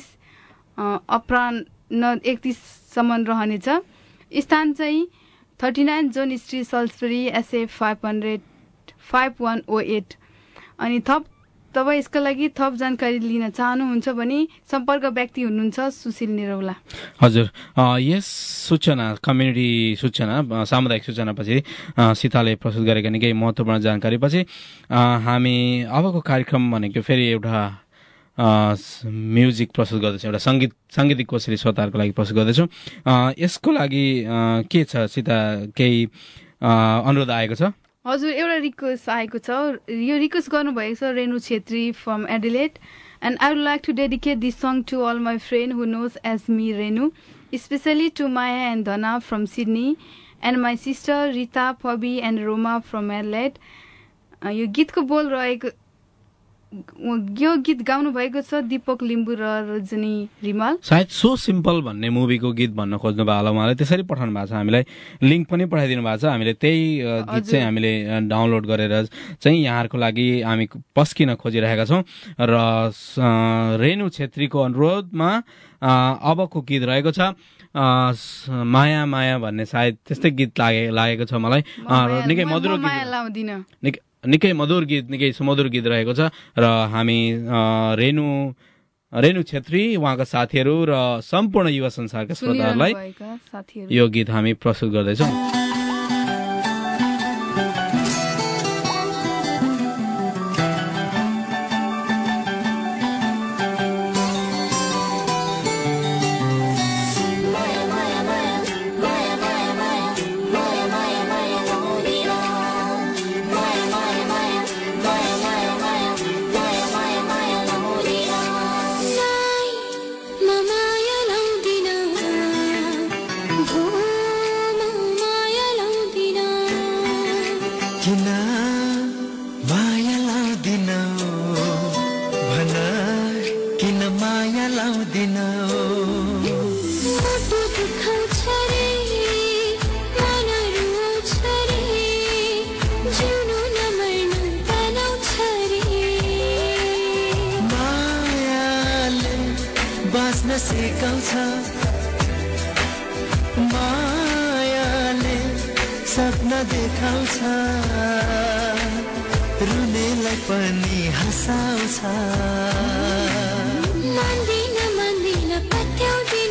अपराह्न एकतिससम्म रहनेछ। स्थान चाहिँ thirty nine John street, Salisbury, SA five hundred five one O eight. अनि थप तपाईँ यसका लागि थप जानकारी लिन चाहनुहुन्छ भने सम्पर्क व्यक्ति हुनुहुन्छ सुशील निरौला। हजुर, यस सूचना कम्युनिटी सूचना सामुदायिक सूचनापछि सीताले प्रस्तुत गरेका निकै महत्त्वपूर्ण जानकारीपछि हामी अबको कार्यक्रम भनेको फेरि एउटा म्युजिक प्रस्तुत गर्दैछौँ, एउटा सङ्गीत साङ्गीतिक कोसेली श्रोताहरूको लागि प्रस्तुत गर्दैछौँ। यसको लागि के छ सीता, केही अनुरोध आएको छ? हजुर, एउटा रिक्वेस्ट आएको छ। यो रिक्वेस्ट गर्नुभएको छ Renu Chhetri from Adelaide. And I would like to dedicate this song to all my friend who knows as me Renu, specially to Maya and Dhana from Sydney and my sister Rita, Phoebe and Roma from Adelaide. यो गीतको बोल रहेको यो गीत गाउनु भएको छ दिपक लिम्बू र रजनी रिमाल। सायद सो सिम्पल भन्ने मुभीको गीत भन्न खोज्नु भयो होला उहाँले, त्यसरी पठाउनु भएको छ। हामीलाई लिङ्क पनि पठाइदिनु भएको छ। हामीले त्यही गीत चाहिँ हामीले डाउनलोड गरेर चाहिँ यहाँहरूको लागि हामी पस्किन खोजिरहेका छौँ। र रेणु छेत्रीको अनुरोधमा अबको गीत रहेको छ माया माया भन्ने, सायद त्यस्तै गीत लागे लागेको छ मलाई। निकै मधुर गीत, निकै निकै मधुर गीत, निकै सुमधुर गीत रहेको छ। र हामी रेणु रेणु छेत्री, उहाँका साथीहरू र सम्पूर्ण युवा संसारका श्रोताहरूलाई यो गीत हामी प्रस्तुत गर्दैछौँ। मायाले सपना देखाउँछ, रुनेलाई पनि हँसाउँछ। मान्दिन मान्दिन पत्याउँदिन,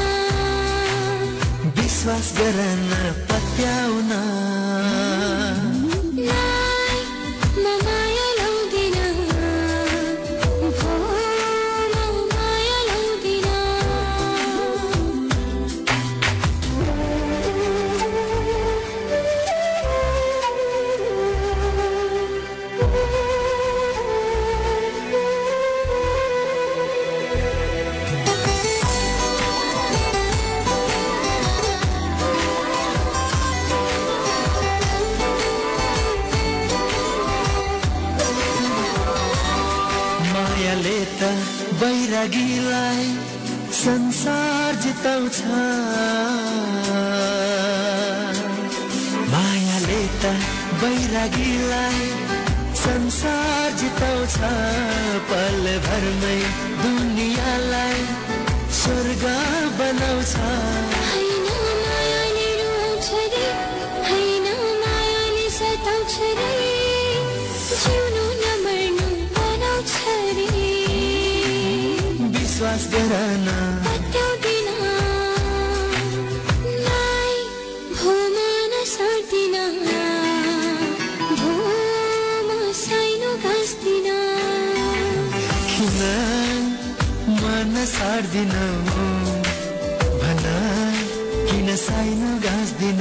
विश्वास गर न पत्याउन। बैरागीलाई संसार जिताउँछ, मायाले त बैरागीलाई संसार जिताउँछ पल भरमै दुनियाँलाई स्वर्ग बनाउँछ हैन मायाले रुवाउँछ रे हैन मायाले सताउँछ रे जिउनु नमर्नु बनाउँछ रे विश्वास गर न पत्याउँदिन नाइ भोमा नसर्दिन भोमा साइनो घाँस्दिन किन मन सार्दिन भन किन साइनो घाँस्दिन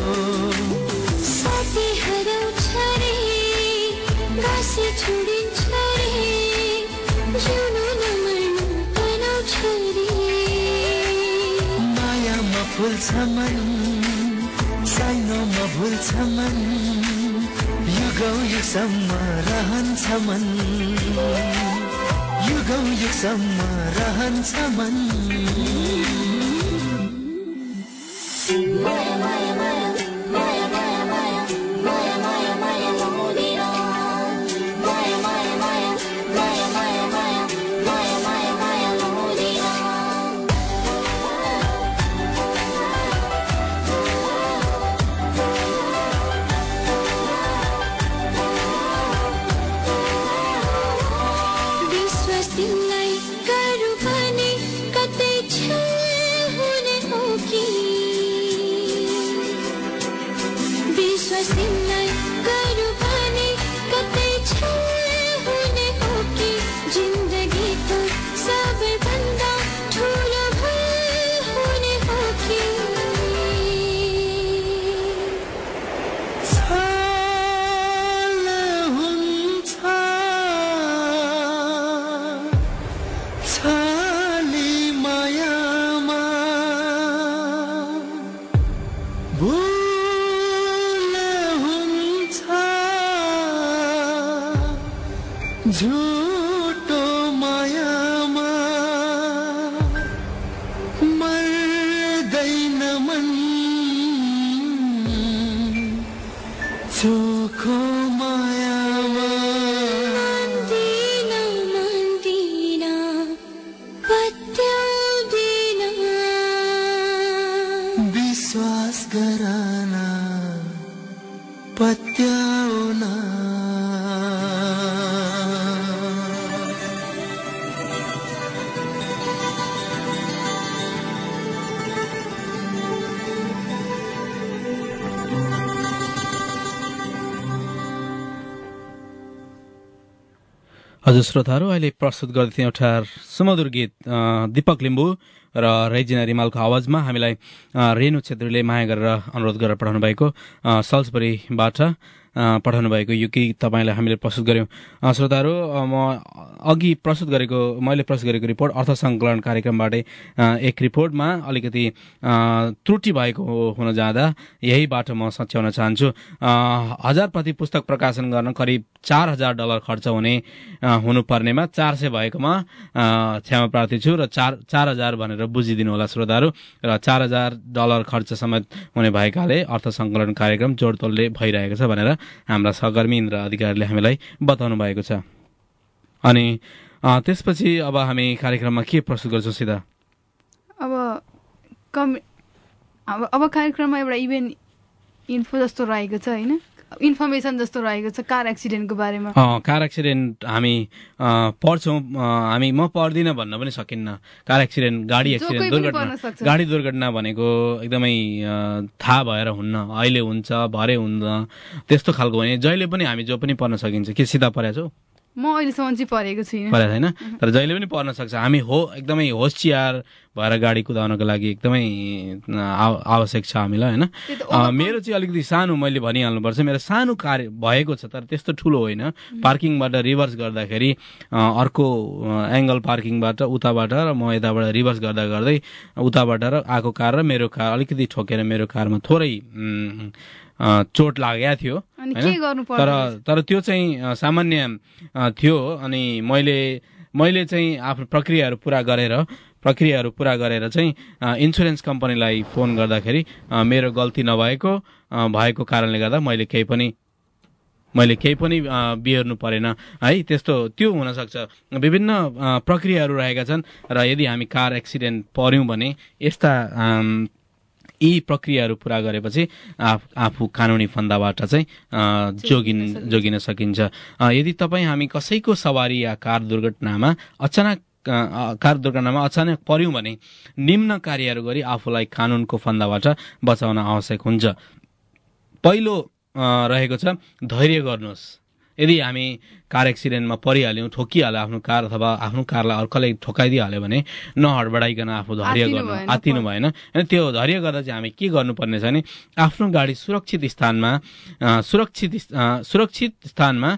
साथी हराउँछ रे गाँसी छोडिन्छ रे जिउनु नमर्नु बनाउँछ रे मायामा फुल्छ मन साइनोमा भुल्छ मन युगौँ युगसम्म रहन्छ मन युगौँ युगसम्म रहन्छ मन माया माया माया माया माया माया माया माया माया लमुदिरा माया माया माया माया माया माया माया माया माया लमुदिरा विश्वास तिमीलाई गरौँ भने कतै छल हुने हो कि विश्वास तिमीलाई गरौँ भने कतै छल हुने हो कि जिन्दगीको सबैभन्दा ठुलो भूल हुने हो कि छल हुन्छ छली मायामा भुल हुन्छ झुटो मायामा मर्दैन मन चोखो मायामा मान्दिन मान्दिन पत्याउँदिन विश्वास गर न पत्याउन हजुर श्रोताहरू, अहिले प्रस्तुत गर्दै एउटा सुमधुर गीत दीपक लिम्बू र रेजिना रिमालको आवाजमा हामीलाई रेणु छेत्रीले माया गरेर अनुरोध गरेर पठाउनु भएको सल्सबरीबाट पठाउनु भएको यो गीत तपाईँलाई हामीले प्रस्तुत गर्यौं। श्रोताहरू, म अघि प्रस्तुत गरेको मैले प्रस्तुत गरेको रिपोर्ट अर्थ संकलन कार्यक्रमबाटै एक रिपोर्टमा अलिकति त्रुटि भएको हुन जाँदा यहीबाट म सच्याउन चाहन्छु। हजार प्रति पुस्तक प्रकाशन गर्न करिब चार हजार डलर खर्च हुने हुनुपर्नेमा चार सय भएकोमा क्षमा प्रार्थी छु र चार चार हजार भनेर बुझिदिनु होला श्रोताहरू। र चार हजार डलर खर्च समेत हुने भएकाले अर्थ संकलन कार्यक्रम जोडतोडले भइरहेको छ भनेर हाम्रा सहकर्मी इन्द्र अधिकारीले हामीलाई बताउनु भएको छ। अनि त्यसपछि अब हामी कार्यक्रममा के प्रस्तुत गर्छौँ सिधा? अब कम अब अब कार्यक्रममा एउटा इभेन्ट इन्फो जस्तो रहेको छ होइन, इन्फर्मेसन जस्तो रहेको छ कार एक्सिडेन्टको बारेमा। कार एक्सिडेन्ट हामी पढ्छौँ, हामी म पढ्दिनँ भन्न पनि सकिन्न। कार एक्सिडेन्ट, गाडी एक्सिडेन्ट, दुर्घटना, गाडी दुर्घटना भनेको एकदमै थाहा भएर हुन्न, अहिले हुन्छ भरे हुन्न, त्यस्तो खालको भने जहिले पनि हामी जो पनि पढ्न सकिन्छ। के सिधा पढेको छौ? म अहिलेसम्म चाहिँ पढेको छुइनँ, पढेको छैन, तर जहिले पनि पढ्न सक्छ। हामी हो एकदमै होसियार भएर गाडी कुदाउनको लागि एकदमै आवश्यक छ हामीलाई होइन। मेरो चाहिँ अलिकति सानो, मैले भनिहाल्नुपर्छ, मेरो सानो कार्य भएको छ तर त्यस्तो ठुलो होइन। पार्किङबाट रिभर्स गर्दाखेरि अर्को एङ्गल पार्किङबाट उताबाट र म यताबाट रिभर्स गर्दा गर्दै उताबाट र आएको कार र मेरो कार अलिकति ठोकेर मेरो कारमा थोरै चोट लागेको थियो होइन। तर तर त्यो चाहिँ सामान्य थियो। अनि मैले मैले चाहिँ आफ्नो प्रक्रियाहरू पुरा गरेर प्रक्रियाहरू पुरा गरेर चाहिँ इन्सुरेन्स कम्पनीलाई फोन गर्दाखेरि मेरो गल्ती नभएको भएको कारणले गर्दा मैले केही पनि मैले केही पनि बिहोर्नु परेन है, त्यस्तो त्यो हुनसक्छ। विभिन्न प्रक्रियाहरू रहेका छन् र यदि हामी कार एक्सिडेन्ट पर्यौँ भने यस्ता यी प्रक्रियाहरू पुरा गरेपछि आफू कानुनी फन्दाबाट चाहिँ जोगिन जोगिन सकिन्छ। यदि तपाईँ हामी कसैको सवारी या कार दुर्घटनामा अचानक कार दुर्घटनामा अचानक पर्यौँ भने निम्न कार्यहरू गरी आफूलाई कानुनको फन्दाबाट बचाउन आवश्यक हुन्छ। पहिलो रहेको छ धैर्य गर्नुहोस्। यदि हामी कार एक्सिडेन्टमा परिहाल्यौँ, ठोकिहाल्यो आफ्नो कार अथवा आफ्नो कारलाई अर्कोले ठोकाइदिइहाल्यो भने नहडबडाइकन आफू धैर्य गर्नु आत्तिनु भएन। अनि त्यो धैर्य गर्दा चाहिँ हामी के गर्नुपर्ने छ भने आफ्नो गाडी सुरक्षित स्थानमा सुरक्षित सुरक्षित स्थानमा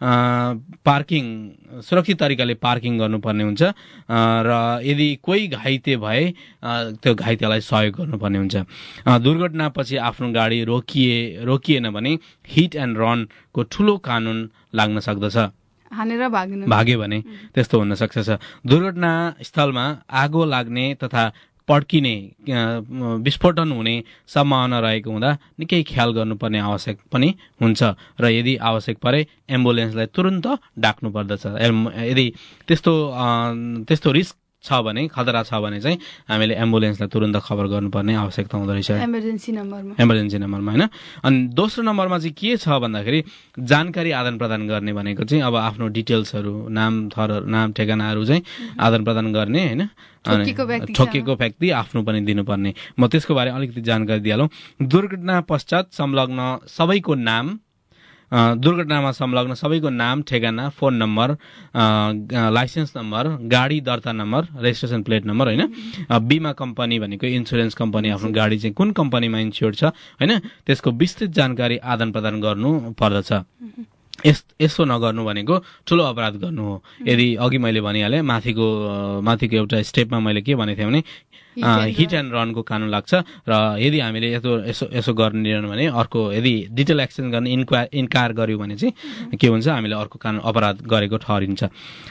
पार्किङ सुरक्षित तरिकाले पार्किङ गर्नुपर्ने हुन्छ र यदि कोही घाइते भए त्यो घाइतेलाई सहयोग गर्नुपर्ने हुन्छ। दुर्घटनापछि आफ्नो गाडी रोकिए रोकिएन भने हिट एन्ड रनको ठुलो कानुन लाग्न सक्दछ। हानेर भाग्नु भाग्यो भने त्यस्तो हुन सक्छ। दुर्घटना स्थलमा आगो लाग्ने तथा पड्किने विस्फोटन हुने सम्भावना रहेको हुँदा निकै ख्याल गर्नुपर्ने आवश्यक पनि हुन्छ र यदि आवश्यक परे एम्बुलेन्सलाई तुरन्त डाक्नु पर्दछ। यदि त्यस्तो त्यस्तो रिस्क छ भने, खतरा छ भने चाहिँ हामीले एम्बुलेन्सलाई तुरन्त खबर गर्नुपर्ने आवश्यकता हुँदो रहेछ इमर्जेन्सी नम्बरमा इमर्जेन्सी नम्बरमा होइन। अनि दोस्रो नम्बरमा चाहिँ के छ भन्दाखेरि जानकारी आदान प्रदान गर्ने भनेको चाहिँ अब आफ्नो डिटेल्सहरू, नाम थर नाम ठेगानाहरू चाहिँ आदान प्रदान गर्ने होइन। ठोकिएको व्यक्ति आफ्नो पनि दिनुपर्ने। म त्यसको बारे अलिकति जानकारी दिइहालौँ। दुर्घटना पश्चात संलग्न सबैको नाम, दुर्घटनामा संलग्न सबैको नाम, ठेगाना, फोन नम्बर, लाइसेन्स नम्बर, गाडी दर्ता नम्बर, रेजिस्ट्रेसन प्लेट नम्बर होइन। बिमा कम्पनी भनेको इन्सुरेन्स कम्पनी, आफ्नो गाडी चाहिँ कुन कम्पनीमा इन्स्योर्ड छ होइन, त्यसको विस्तृत जानकारी आदान प्रदान गर्नु पर्दछ। यस यसो नगर्नु भनेको ठुलो अपराध गर्नु हो। यदि अघि मैले भनिहालेँ माथिको माथिको एउटा स्टेपमा मैले के भनेको थिएँ भने हिट एन्ड रनको कानुन लाग्छ र यदि हामीले यस्तो यसो यसो गर्नु भने अर्को यदि डिटेल एक्सन गर्ने इन्क्वायर इन्कार गर्यो भने चाहिँ के हुन्छ, हामीले अर्को कानुन अपराध गरेको ठहरिन्छ।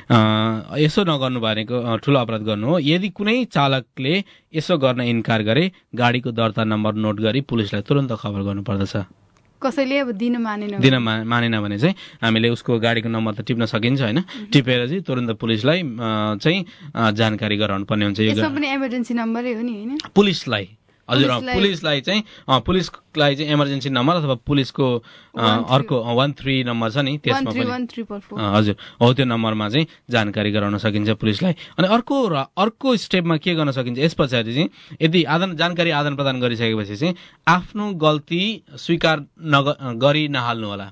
यसो नगर्नु भनेको ठुलो अपराध गर्नु हो। यदि कुनै चालकले यसो गर्न इन्कार गरे गाडीको दर्ता नम्बर नोट गरी पुलिसलाई तुरन्त खबर गर्नुपर्दछ। कसैले अब दिन मानेन दिन मानेन भने चाहिँ हामीले उसको गाडीको नम्बर त टिप्न सकिन्छ होइन, टिपेर चाहिँ तुरन्त पुलिसलाई चाहिँ जानकारी गराउनु पर्ने हुन्छ। यो पनि इमर्जेन्सी नम्बरै हो नि होइन, पुलिसलाई हजुर पुलिसलाई चाहिँ पुलिसलाई चाहिँ इमर्जेन्सी नम्बर अथवा पुलिसको अर्को वान थ्री नम्बर छ नि त्यसमा पनि हजुर हो त्यो नम्बरमा चाहिँ जानकारी गराउन सकिन्छ पुलिसलाई। अनि अर्को र अर्को स्टेपमा के गर्न सकिन्छ यस पछाडि चाहिँ यदि आदान जानकारी आदान प्रदान गरिसकेपछि चाहिँ आफ्नो गल्ती स्वीकार नग गरी नहाल्नु होला।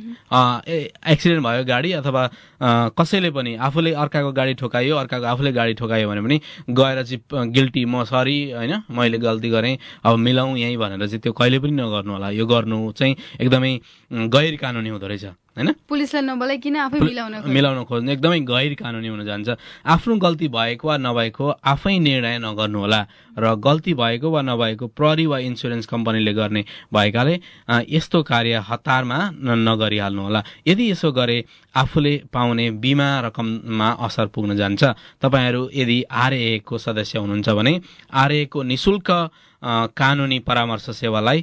एक्सिडेन्ट भयो गाडी अथवा कसैले पनि आफूले अर्काको गाडी ठोकायो, अर्काको आफूले गाडी ठोकायो भने पनि गएर चाहिँ गिल्टी म सरी होइन मैले गल्ती गरेँ अब मिलाउँ यहीँ भनेर चाहिँ त्यो कहिले पनि नगर्नु होला। यो गर्नु चाहिँ एकदमै गैर कानुनी हुँदो रहेछ होइन। पुलिसलाई नबोलाइकिन आफै मिलाउन मिलाउन खोज्नु एकदमै गैर कानुनी हुन जान्छ। आफ्नो गल्ती भएको वा नभएको आफै निर्णय नगर्नु होला र गल्ती भएको वा नभएको प्रहरी वा इन्सुरेन्स कम्पनीले गर्ने भएकाले यस्तो कार्य हतारमा नगरिहाल्नु होला। यदि यसो गरे आफूले पाउने बिमा रकममा असर पुग्न जान्छ। तपाईँहरू यदि आरए को सदस्य हुनुहुन्छ भने आरए को निशुल्क कानुनी परामर्श सेवालाई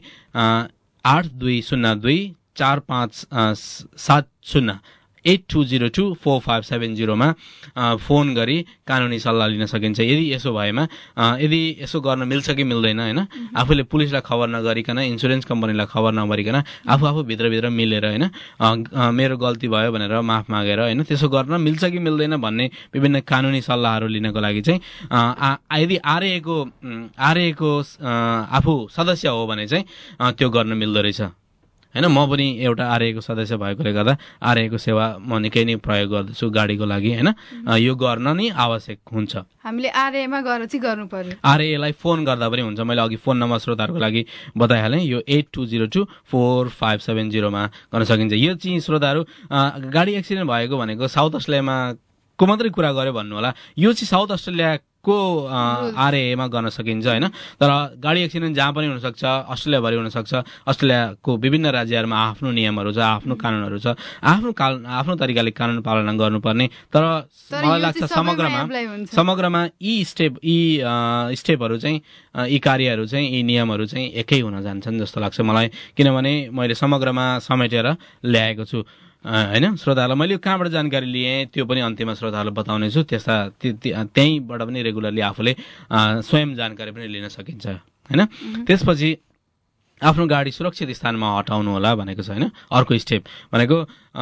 आठ दुई शून्य दुई चार पाँच सात शून्य eight two zero two four five seven जिरोमा फोन गरी कानुनी सल्लाह लिन सकिन्छ। यदि यसो भएमा यदि यसो गर्न मिल्छ कि मिल्दैन होइन, आफूले पुलिसलाई खबर नगरिकन इन्सुरेन्स कम्पनीलाई खबर नगरिकन आफू आफू भित्रभित्र मिलेर होइन मेरो गल्ती भयो भनेर माफ मागेर होइन त्यसो गर्न मिल्छ कि मिल्दैन भन्ने विभिन्न कानुनी सल्लाहहरू लिनको लागि चाहिँ यदि आरएको आरएको आफू सदस्य हो भने चाहिँ त्यो गर्न मिल्दो रहेछ होइन। म पनि एउटा आरएको सदस्य भएकोले गर्दा आरएको सेवा म निकै नै प्रयोग गर्दछु गाडीको लागि होइन। यो गर्न नै आवश्यक हुन्छ। हामीले आरएमा गएर चाहिँ गर्नु पर्यो। आरएलाई फोन गर्दा पनि हुन्छ। मैले अघि फोन नम्बर श्रोताहरूको लागि बताइहालेँ यो eight two zero two four five seven जिरोमा गर्न सकिन्छ। यो चाहिँ श्रोताहरू गाडी एक्सिडेन्ट भएको भनेको साउथ अस्ट्रेलियामा को मात्रै कुरा गर्यो भन्नु होला। यो चाहिँ साउथ अस्ट्रेलिया को आरएमा गर्न सकिन्छ होइन। तर गाडी एक्सिडेन्ट जहाँ पनि हुनसक्छ, अस्ट्रेलियाभरि हुनसक्छ। अस्ट्रेलियाको विभिन्न राज्यहरूमा आफ्नो नियमहरू छ, आफ्नो कानुनहरू छ, आफ्नो आफ्नो तरिकाले कानुन पालना गर्नुपर्ने। तर मलाई लाग्छ समग्रमा समग्रमा यी स्टेप यी स्टेपहरू चाहिँ यी कार्यहरू चाहिँ यी नियमहरू चाहिँ एकै हुन जान्छन् जस्तो लाग्छ मलाई, किनभने मैले समग्रमा समेटेर ल्याएको छु होइन। श्रोताहरूलाई मैले कहाँबाट जानकारी लिएँ त्यो पनि अन्त्यमा श्रोताहरूलाई बताउने छु। त्यस्ता त्यहीँबाट पनि रेगुलरली आफूले स्वयं जानकारी पनि लिन सकिन्छ होइन। त्यसपछि आफ्नो गाडी सुरक्षित स्थानमा हटाउनु होला भनेको छ होइन। अर्को स्टेप भनेको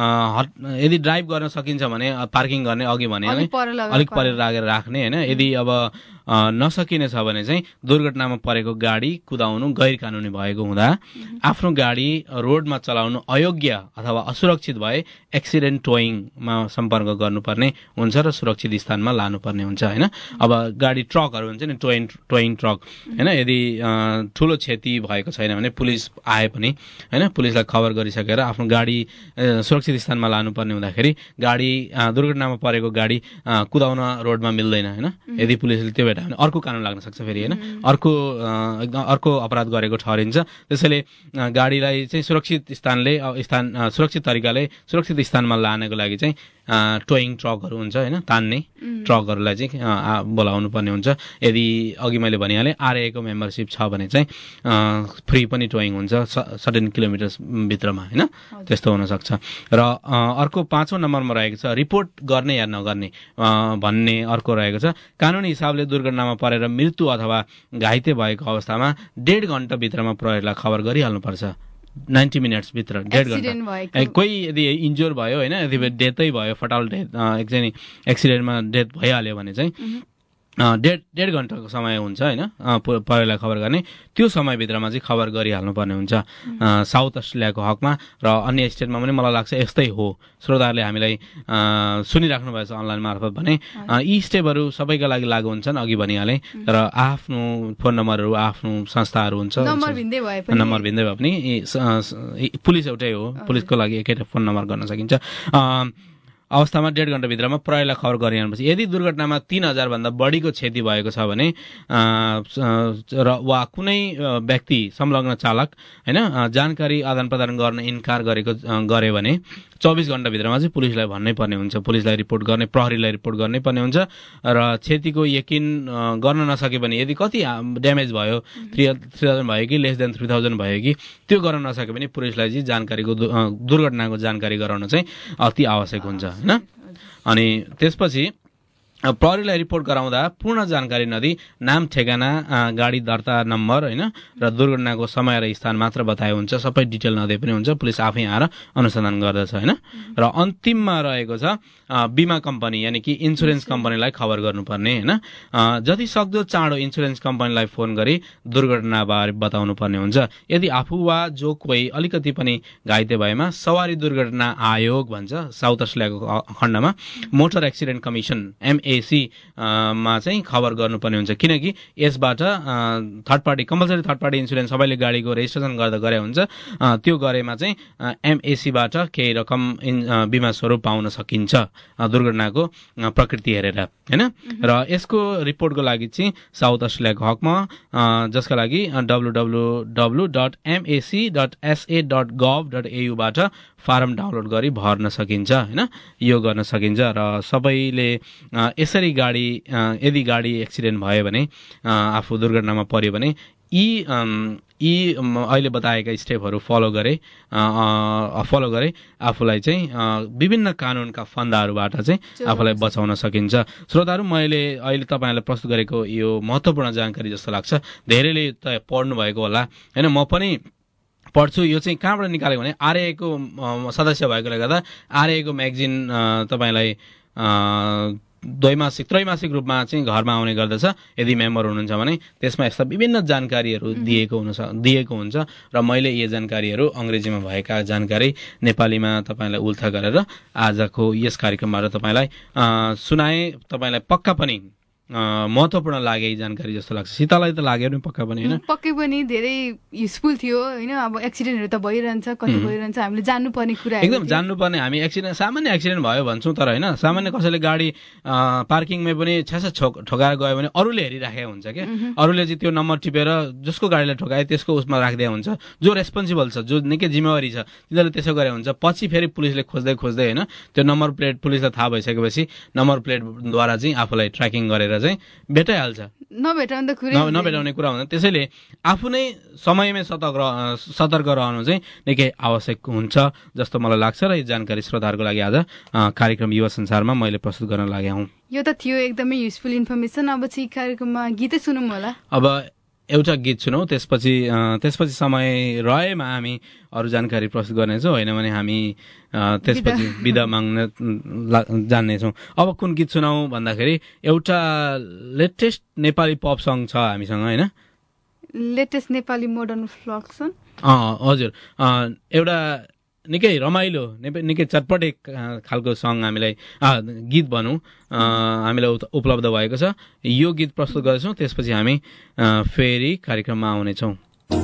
यदि ड्राइभ गर्न सकिन्छ भने पार्किङ गर्ने अघि भने अलिक परेर राखेर राख्ने होइन। यदि अब नसकिने छ भने चाहिँ दुर्घटनामा परेको गाडी कुदाउनु गैर कानुनी भएको हुँदा आफ्नो गाडी रोडमा चलाउनु अयोग्य अथवा असुरक्षित भए एक्सिडेन्ट टोइङमा सम्पर्क गर्नुपर्ने हुन्छ र सुरक्षित स्थानमा लानुपर्ने हुन्छ होइन। अब गाडी ट्रकहरू हुन्छ नि, टोइङ टोइङ ट्रक होइन, यदि ठुलो क्षति भएको छैन भने पुलिस आए पनि होइन, पुलिसलाई खबर गरिसकेर आफ्नो गाडी सुरक्षित स्थानमा लानुपर्ने हुँदाखेरि गाडी दुर्घटनामा परेको गाडी कुदाउन रोडमा मिल्दैन होइन। यदि पुलिसले त्यो भेटायो भने अर्को कानुन लाग्न सक्छ फेरि होइन, अर्को एकदम अर्को अपराध गरेको ठहरिन्छ। त्यसैले गाडीलाई चाहिँ सुरक्षित स्थानले स्थान सुरक्षित तरिकाले सुरक्षित स्थानमा लानको लागि चाहिँ टोइङ ट्रकहरू हुन्छ होइन, तान्ने ट्रकहरूलाई चाहिँ बोलाउनु पर्ने हुन्छ। यदि अघि मैले भनिहालेँ आरएएको मेम्बरसिप छ भने चाहिँ फ्री पनि टोइङ हुन्छ सर्टेन किलोमिटर्स भित्रमा होइन, त्यस्तो हुनसक्छ। र अर्को पाँचौँ नम्बरमा रहेको छ रिपोर्ट गर्ने या नगर्ने भन्ने अर्को रहेको छ। कानुनी हिसाबले दुर्घटनामा परेर मृत्यु अथवा घाइते भएको अवस्थामा डेढ घन्टाभित्रमा प्रहरीलाई खबर गरिहाल्नुपर्छ। नाइन्टी मिनट्स भित्र डेढ घन्टा कोही यदि इन्जोर भयो होइन, यदि डेथै भयो, फटाल डेथ एकजना एक्सिडेन्टमा डेथ भइहाल्यो भने चाहिँ डेढ डेढ घन्टाको समय हुन्छ होइन प्रहरीलाई खबर गर्ने। त्यो समयभित्रमा चाहिँ खबर गरिहाल्नुपर्ने हुन्छ साउथ अस्ट्रेलियाको हकमा। र अन्य स्टेटमा पनि मलाई लाग्छ यस्तै हो। श्रोताहरूले हामीलाई सुनिराख्नु भएछ अनलाइन मार्फत भने यी स्टेपहरू सबैका लागि लागू हुन्छन्, अघि भनिहालेँ। तर आफ्नो फोन नम्बरहरू आफ्नो संस्थाहरू हुन्छ, नम्बर भिन्दै भए पनि पुलिस एउटै हो, पुलिसको लागि एकैटा फोन नम्बर गर्न सकिन्छ। अवस्थामा डेढ घन्टाभित्रमा प्रहरीलाई खबर गरिहाल्नुपर्छ। यदि दुर्घटनामा तीन हजारभन्दा बढीको क्षति भएको छ भने र वा कुनै व्यक्ति संलग्न चालक होइन जानकारी आदान प्रदान गर्न इन्कार गरेको गरे भने चौबिस घन्टाभित्रमा चाहिँ पुलिसलाई भन्नै पर्ने हुन्छ, पुलिसलाई रिपोर्ट गर्ने, प्रहरीलाई रिपोर्ट गर्नै पर्ने हुन्छ। र क्षतिको यकिन गर्न नसके भने यदि कति ड्यामेज भयो, थ्री थ्री थाउजन्ड भयो कि लेस देन थ्री थाउजन्ड भयो कि त्यो गर्न नसके भने पुलिसलाई चाहिँ जानकारीको दुर्घटनाको जानकारी गराउन चाहिँ अति आवश्यक हुन्छ होइन। अनि त्यसपछि प्रहरीलाई रिपोर्ट गराउँदा पूर्ण जानकारी नदिई नाम, ठेगाना, गाडी दर्ता नम्बर होइन र दुर्घटनाको समय र स्थान मात्र बताए हुन्छ, सबै डिटेल नदिए पनि हुन्छ, पुलिस आफै आएर अनुसन्धान गर्दछ होइन। र अन्तिममा रहेको छ बिमा कम्पनी यानि कि इन्सुरेन्स कम्पनीलाई खबर गर्नुपर्ने होइन। जति सक्दो चाँडो इन्सुरेन्स कम्पनीलाई फोन गरी दुर्घटनाबारे बताउनु पर्ने हुन्छ। यदि आफू वा जो कोही अलिकति पनि घाइते भएमा सवारी दुर्घटना आयोग भन्छ साउथ अस्ट्रेलियाको खण्डमा मोटर एक्सिडेन्ट कमिसन एमएसी मा चाहिँ खबर गर्नुपर्ने हुन्छ, किनकि यसबाट third party compulsory third party insurance सबैले गाडीको रेजिस्ट्रेसन गर्दा गरे हुन्छ, त्यो गरेमा चाहिँ एमएसीबाट केही रकम बिमा स्वरूप पाउन सकिन्छ दुर्घटनाको प्रकृति हेरेर होइन। र यसको रिपोर्टको लागि चाहिँ साउथ अस्ट्रेलियाको हकमा जसका लागि W W W dot MAC dot SA dot gov dot एयुबाट फारम डाउनलोड गरी भर्न सकिन्छ होइन, यो गर्न सकिन्छ। र सबैले यसरी गाडी यदि गाडी एक्सिडेन्ट भयो भने आफू दुर्घटनामा पर्यो भने यी यी अहिले बताएका स्टेपहरू फलो गरे फलो गरे आफूलाई चाहिँ विभिन्न कानुनका फन्दाहरूबाट चाहिँ आफूलाई बचाउन सकिन्छ। श्रोताहरू, मैले अहिले तपाईँहरूलाई प्रस्तुत गरेको यो महत्त्वपूर्ण जानकारी जस्तो लाग्छ। धेरैले त पढ्नु भएको होला होइन, म पनि पढ्छु। यो चाहिँ कहाँबाट निकालेको भने आरएएको सदस्य भएकोले गर्दा आरएएको म्यागजिन तपाईँलाई द्वैमासिक त्रैमासिक रूपमा चाहिँ घरमा आउने गर्दछ। यदि मेम्बर हुनुहुन्छ भने त्यसमा यस्ता विभिन्न जानकारीहरू दिएको हुन दिएको हुन्छ र मैले यी जानकारीहरू अङ्ग्रेजीमा भएका जानकारी नेपालीमा तपाईँलाई उल्था गरेर आजको यस कार्यक्रमबाट तपाईँलाई सुनाएँ। तपाईँलाई पक्का पनि महत्त्वपूर्ण लाग्यो यी जानकारी जस्तो लाग्छ। सीतालाई त लाग्यो नि पक्का पनि होइन? पक्कै पनि धेरै युजफुल थियो होइन। अब एक्सिडेन्टहरू त भइरहन्छ, कति भइरहन्छ, हामीले जान्नुपर्ने कुरा एकदम जान्नुपर्ने। हामी एक्सिडेन्ट सामान्य एक्सिडेन्ट भयो भन्छौँ तर होइन, सामान्य कसैले गाडी पार्किङमै पनि छ्यास ठोकाएर गयो भने अरूले हेरिराखेको हुन्छ क्या। अरूले चाहिँ त्यो नम्बर टिपेर जसको गाडीलाई ठोकाए त्यसको उसमा राख्दै हुन्छ। जो रेस्पोन्सिबल छ, जो निकै जिम्मेवारी छ, तिनीहरूले त्यसो गरे हुन्छ। पछि फेरि पुलिसले खोज्दै खोज्दै होइन त्यो नम्बर प्लेट पुलिसलाई थाहा भइसकेपछि नम्बर प्लेटद्वारा चाहिँ आफूलाई ट्र्याकिङ गरेर चाहिँ भेटाइहाल्छ। नभेटाउने कुरा नभेटाउने कुरा हुँदैन। त्यसैले आफू नै समयमै सतर्क सतर्क रहनु चाहिँ निकै आवश्यक हुन्छ जस्तो मलाई लाग्छ। र यो जानकारी श्रोताहरूको लागि आज कार्यक्रम युवा संसारमा मैले प्रस्तुत गर्न लागेँ हुँ। यो त थियो एकदमै युजफुल इन्फर्मेसन। अब चाहिँ कार्यक्रममा गीतै सुनौँ होला। अब एउटा गीत सुनौँ, त्यसपछि त्यसपछि समय रहेमा हामी अरू जानकारी प्रस्तुत गर्नेछौँ, होइन भने हामी त्यसपछि बिदा माग्न जान्नेछौँ। अब कुन गीत सुनाउँ भन्दाखेरि एउटा लेटेस्ट नेपाली पप सङ छ हामीसँग होइन। Latest Nepali modern folk song हजुर, एउटा निकै रमाइलो निकै चटपटे खालको सङ हामीलाई गीत भनौँ हामीलाई उपलब्ध भएको छ। यो गीत प्रस्तुत गर्छौँ, त्यसपछि हामी फेरि कार्यक्रममा आउनेछौँ।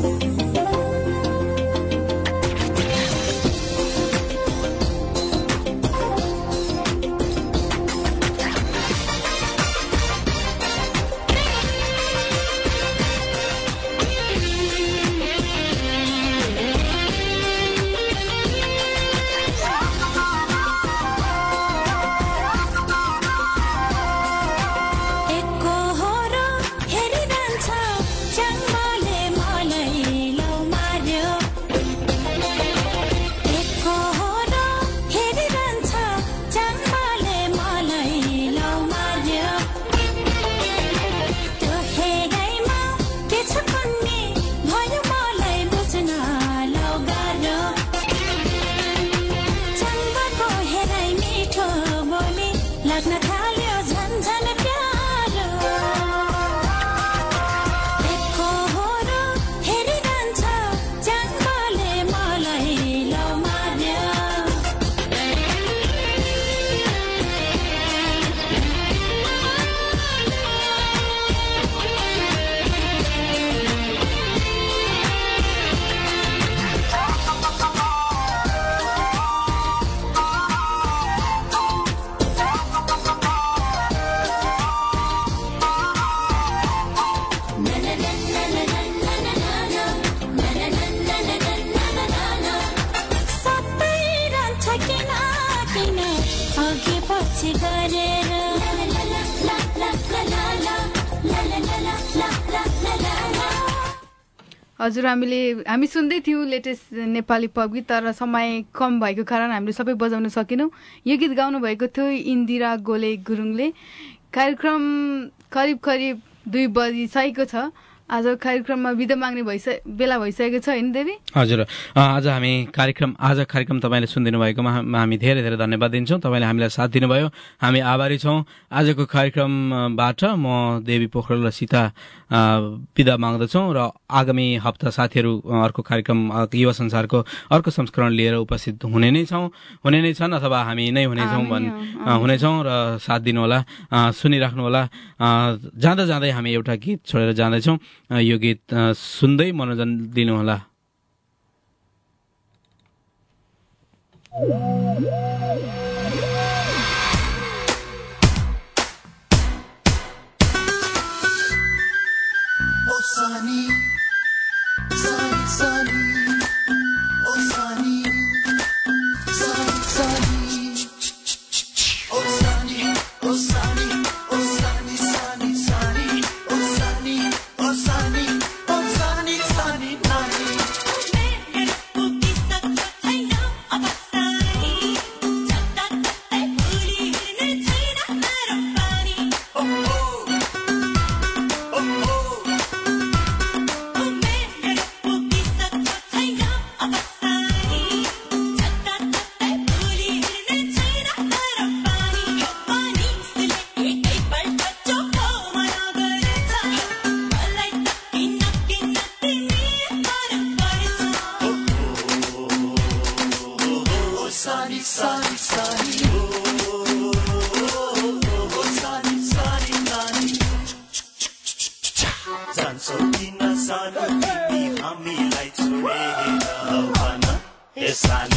हजुर, हामीले हामी सुन्दै थियौँ लेटेस्ट नेपाली पप गीत, तर समय कम भएको कारण हामीले सबै बजाउन सकेनौँ। यो गीत गाउनु भएको थियो इन्दिरा गोले गुरुङले। कार्यक्रम करिब करिब दुई बजिसकेको छ। आज कार्यक्रममा बिदा माग्ने भइसके बेला भइसकेको छ होइन देवी? हजुर, आज हामी कार्यक्रम आज कार्यक्रम तपाईँले सुनिदिनु भएकोमा हामी धेरै धेरै धन्यवाद दिन्छौँ। तपाईँले हामीलाई साथ दिनुभयो, हामी आभारी छौँ। आजको कार्यक्रमबाट म देवी पोखरेल र सीता बिदा माग्दछौँ र आगामी हप्ता साथीहरू अर्को कार्यक्रम युवा संसारको अर्को संस्करण लिएर उपस्थित हुने नै छौँ हुने नै छन् अथवा हामी नै हुनेछौँ भन् हुनेछौँ र साथ दिनुहोला, सुनिराख्नुहोला। जाँदा जाँदै हामी एउटा गीत छोडेर जाँदैछौँ। यो गीत सुन्दै मनोरञ्जन दिनुहोला। Sunny, sunny, sunny, oh sunny, sunny, sunny, oh sunny, oh sunny, oh sunny, sunny, sunny, oh sunny, oh sunny, oh sunny, sunny, sunny. Sunny, sunny, sunny, oh, oh, oh, oh, sunny, sunny, sunny. सानी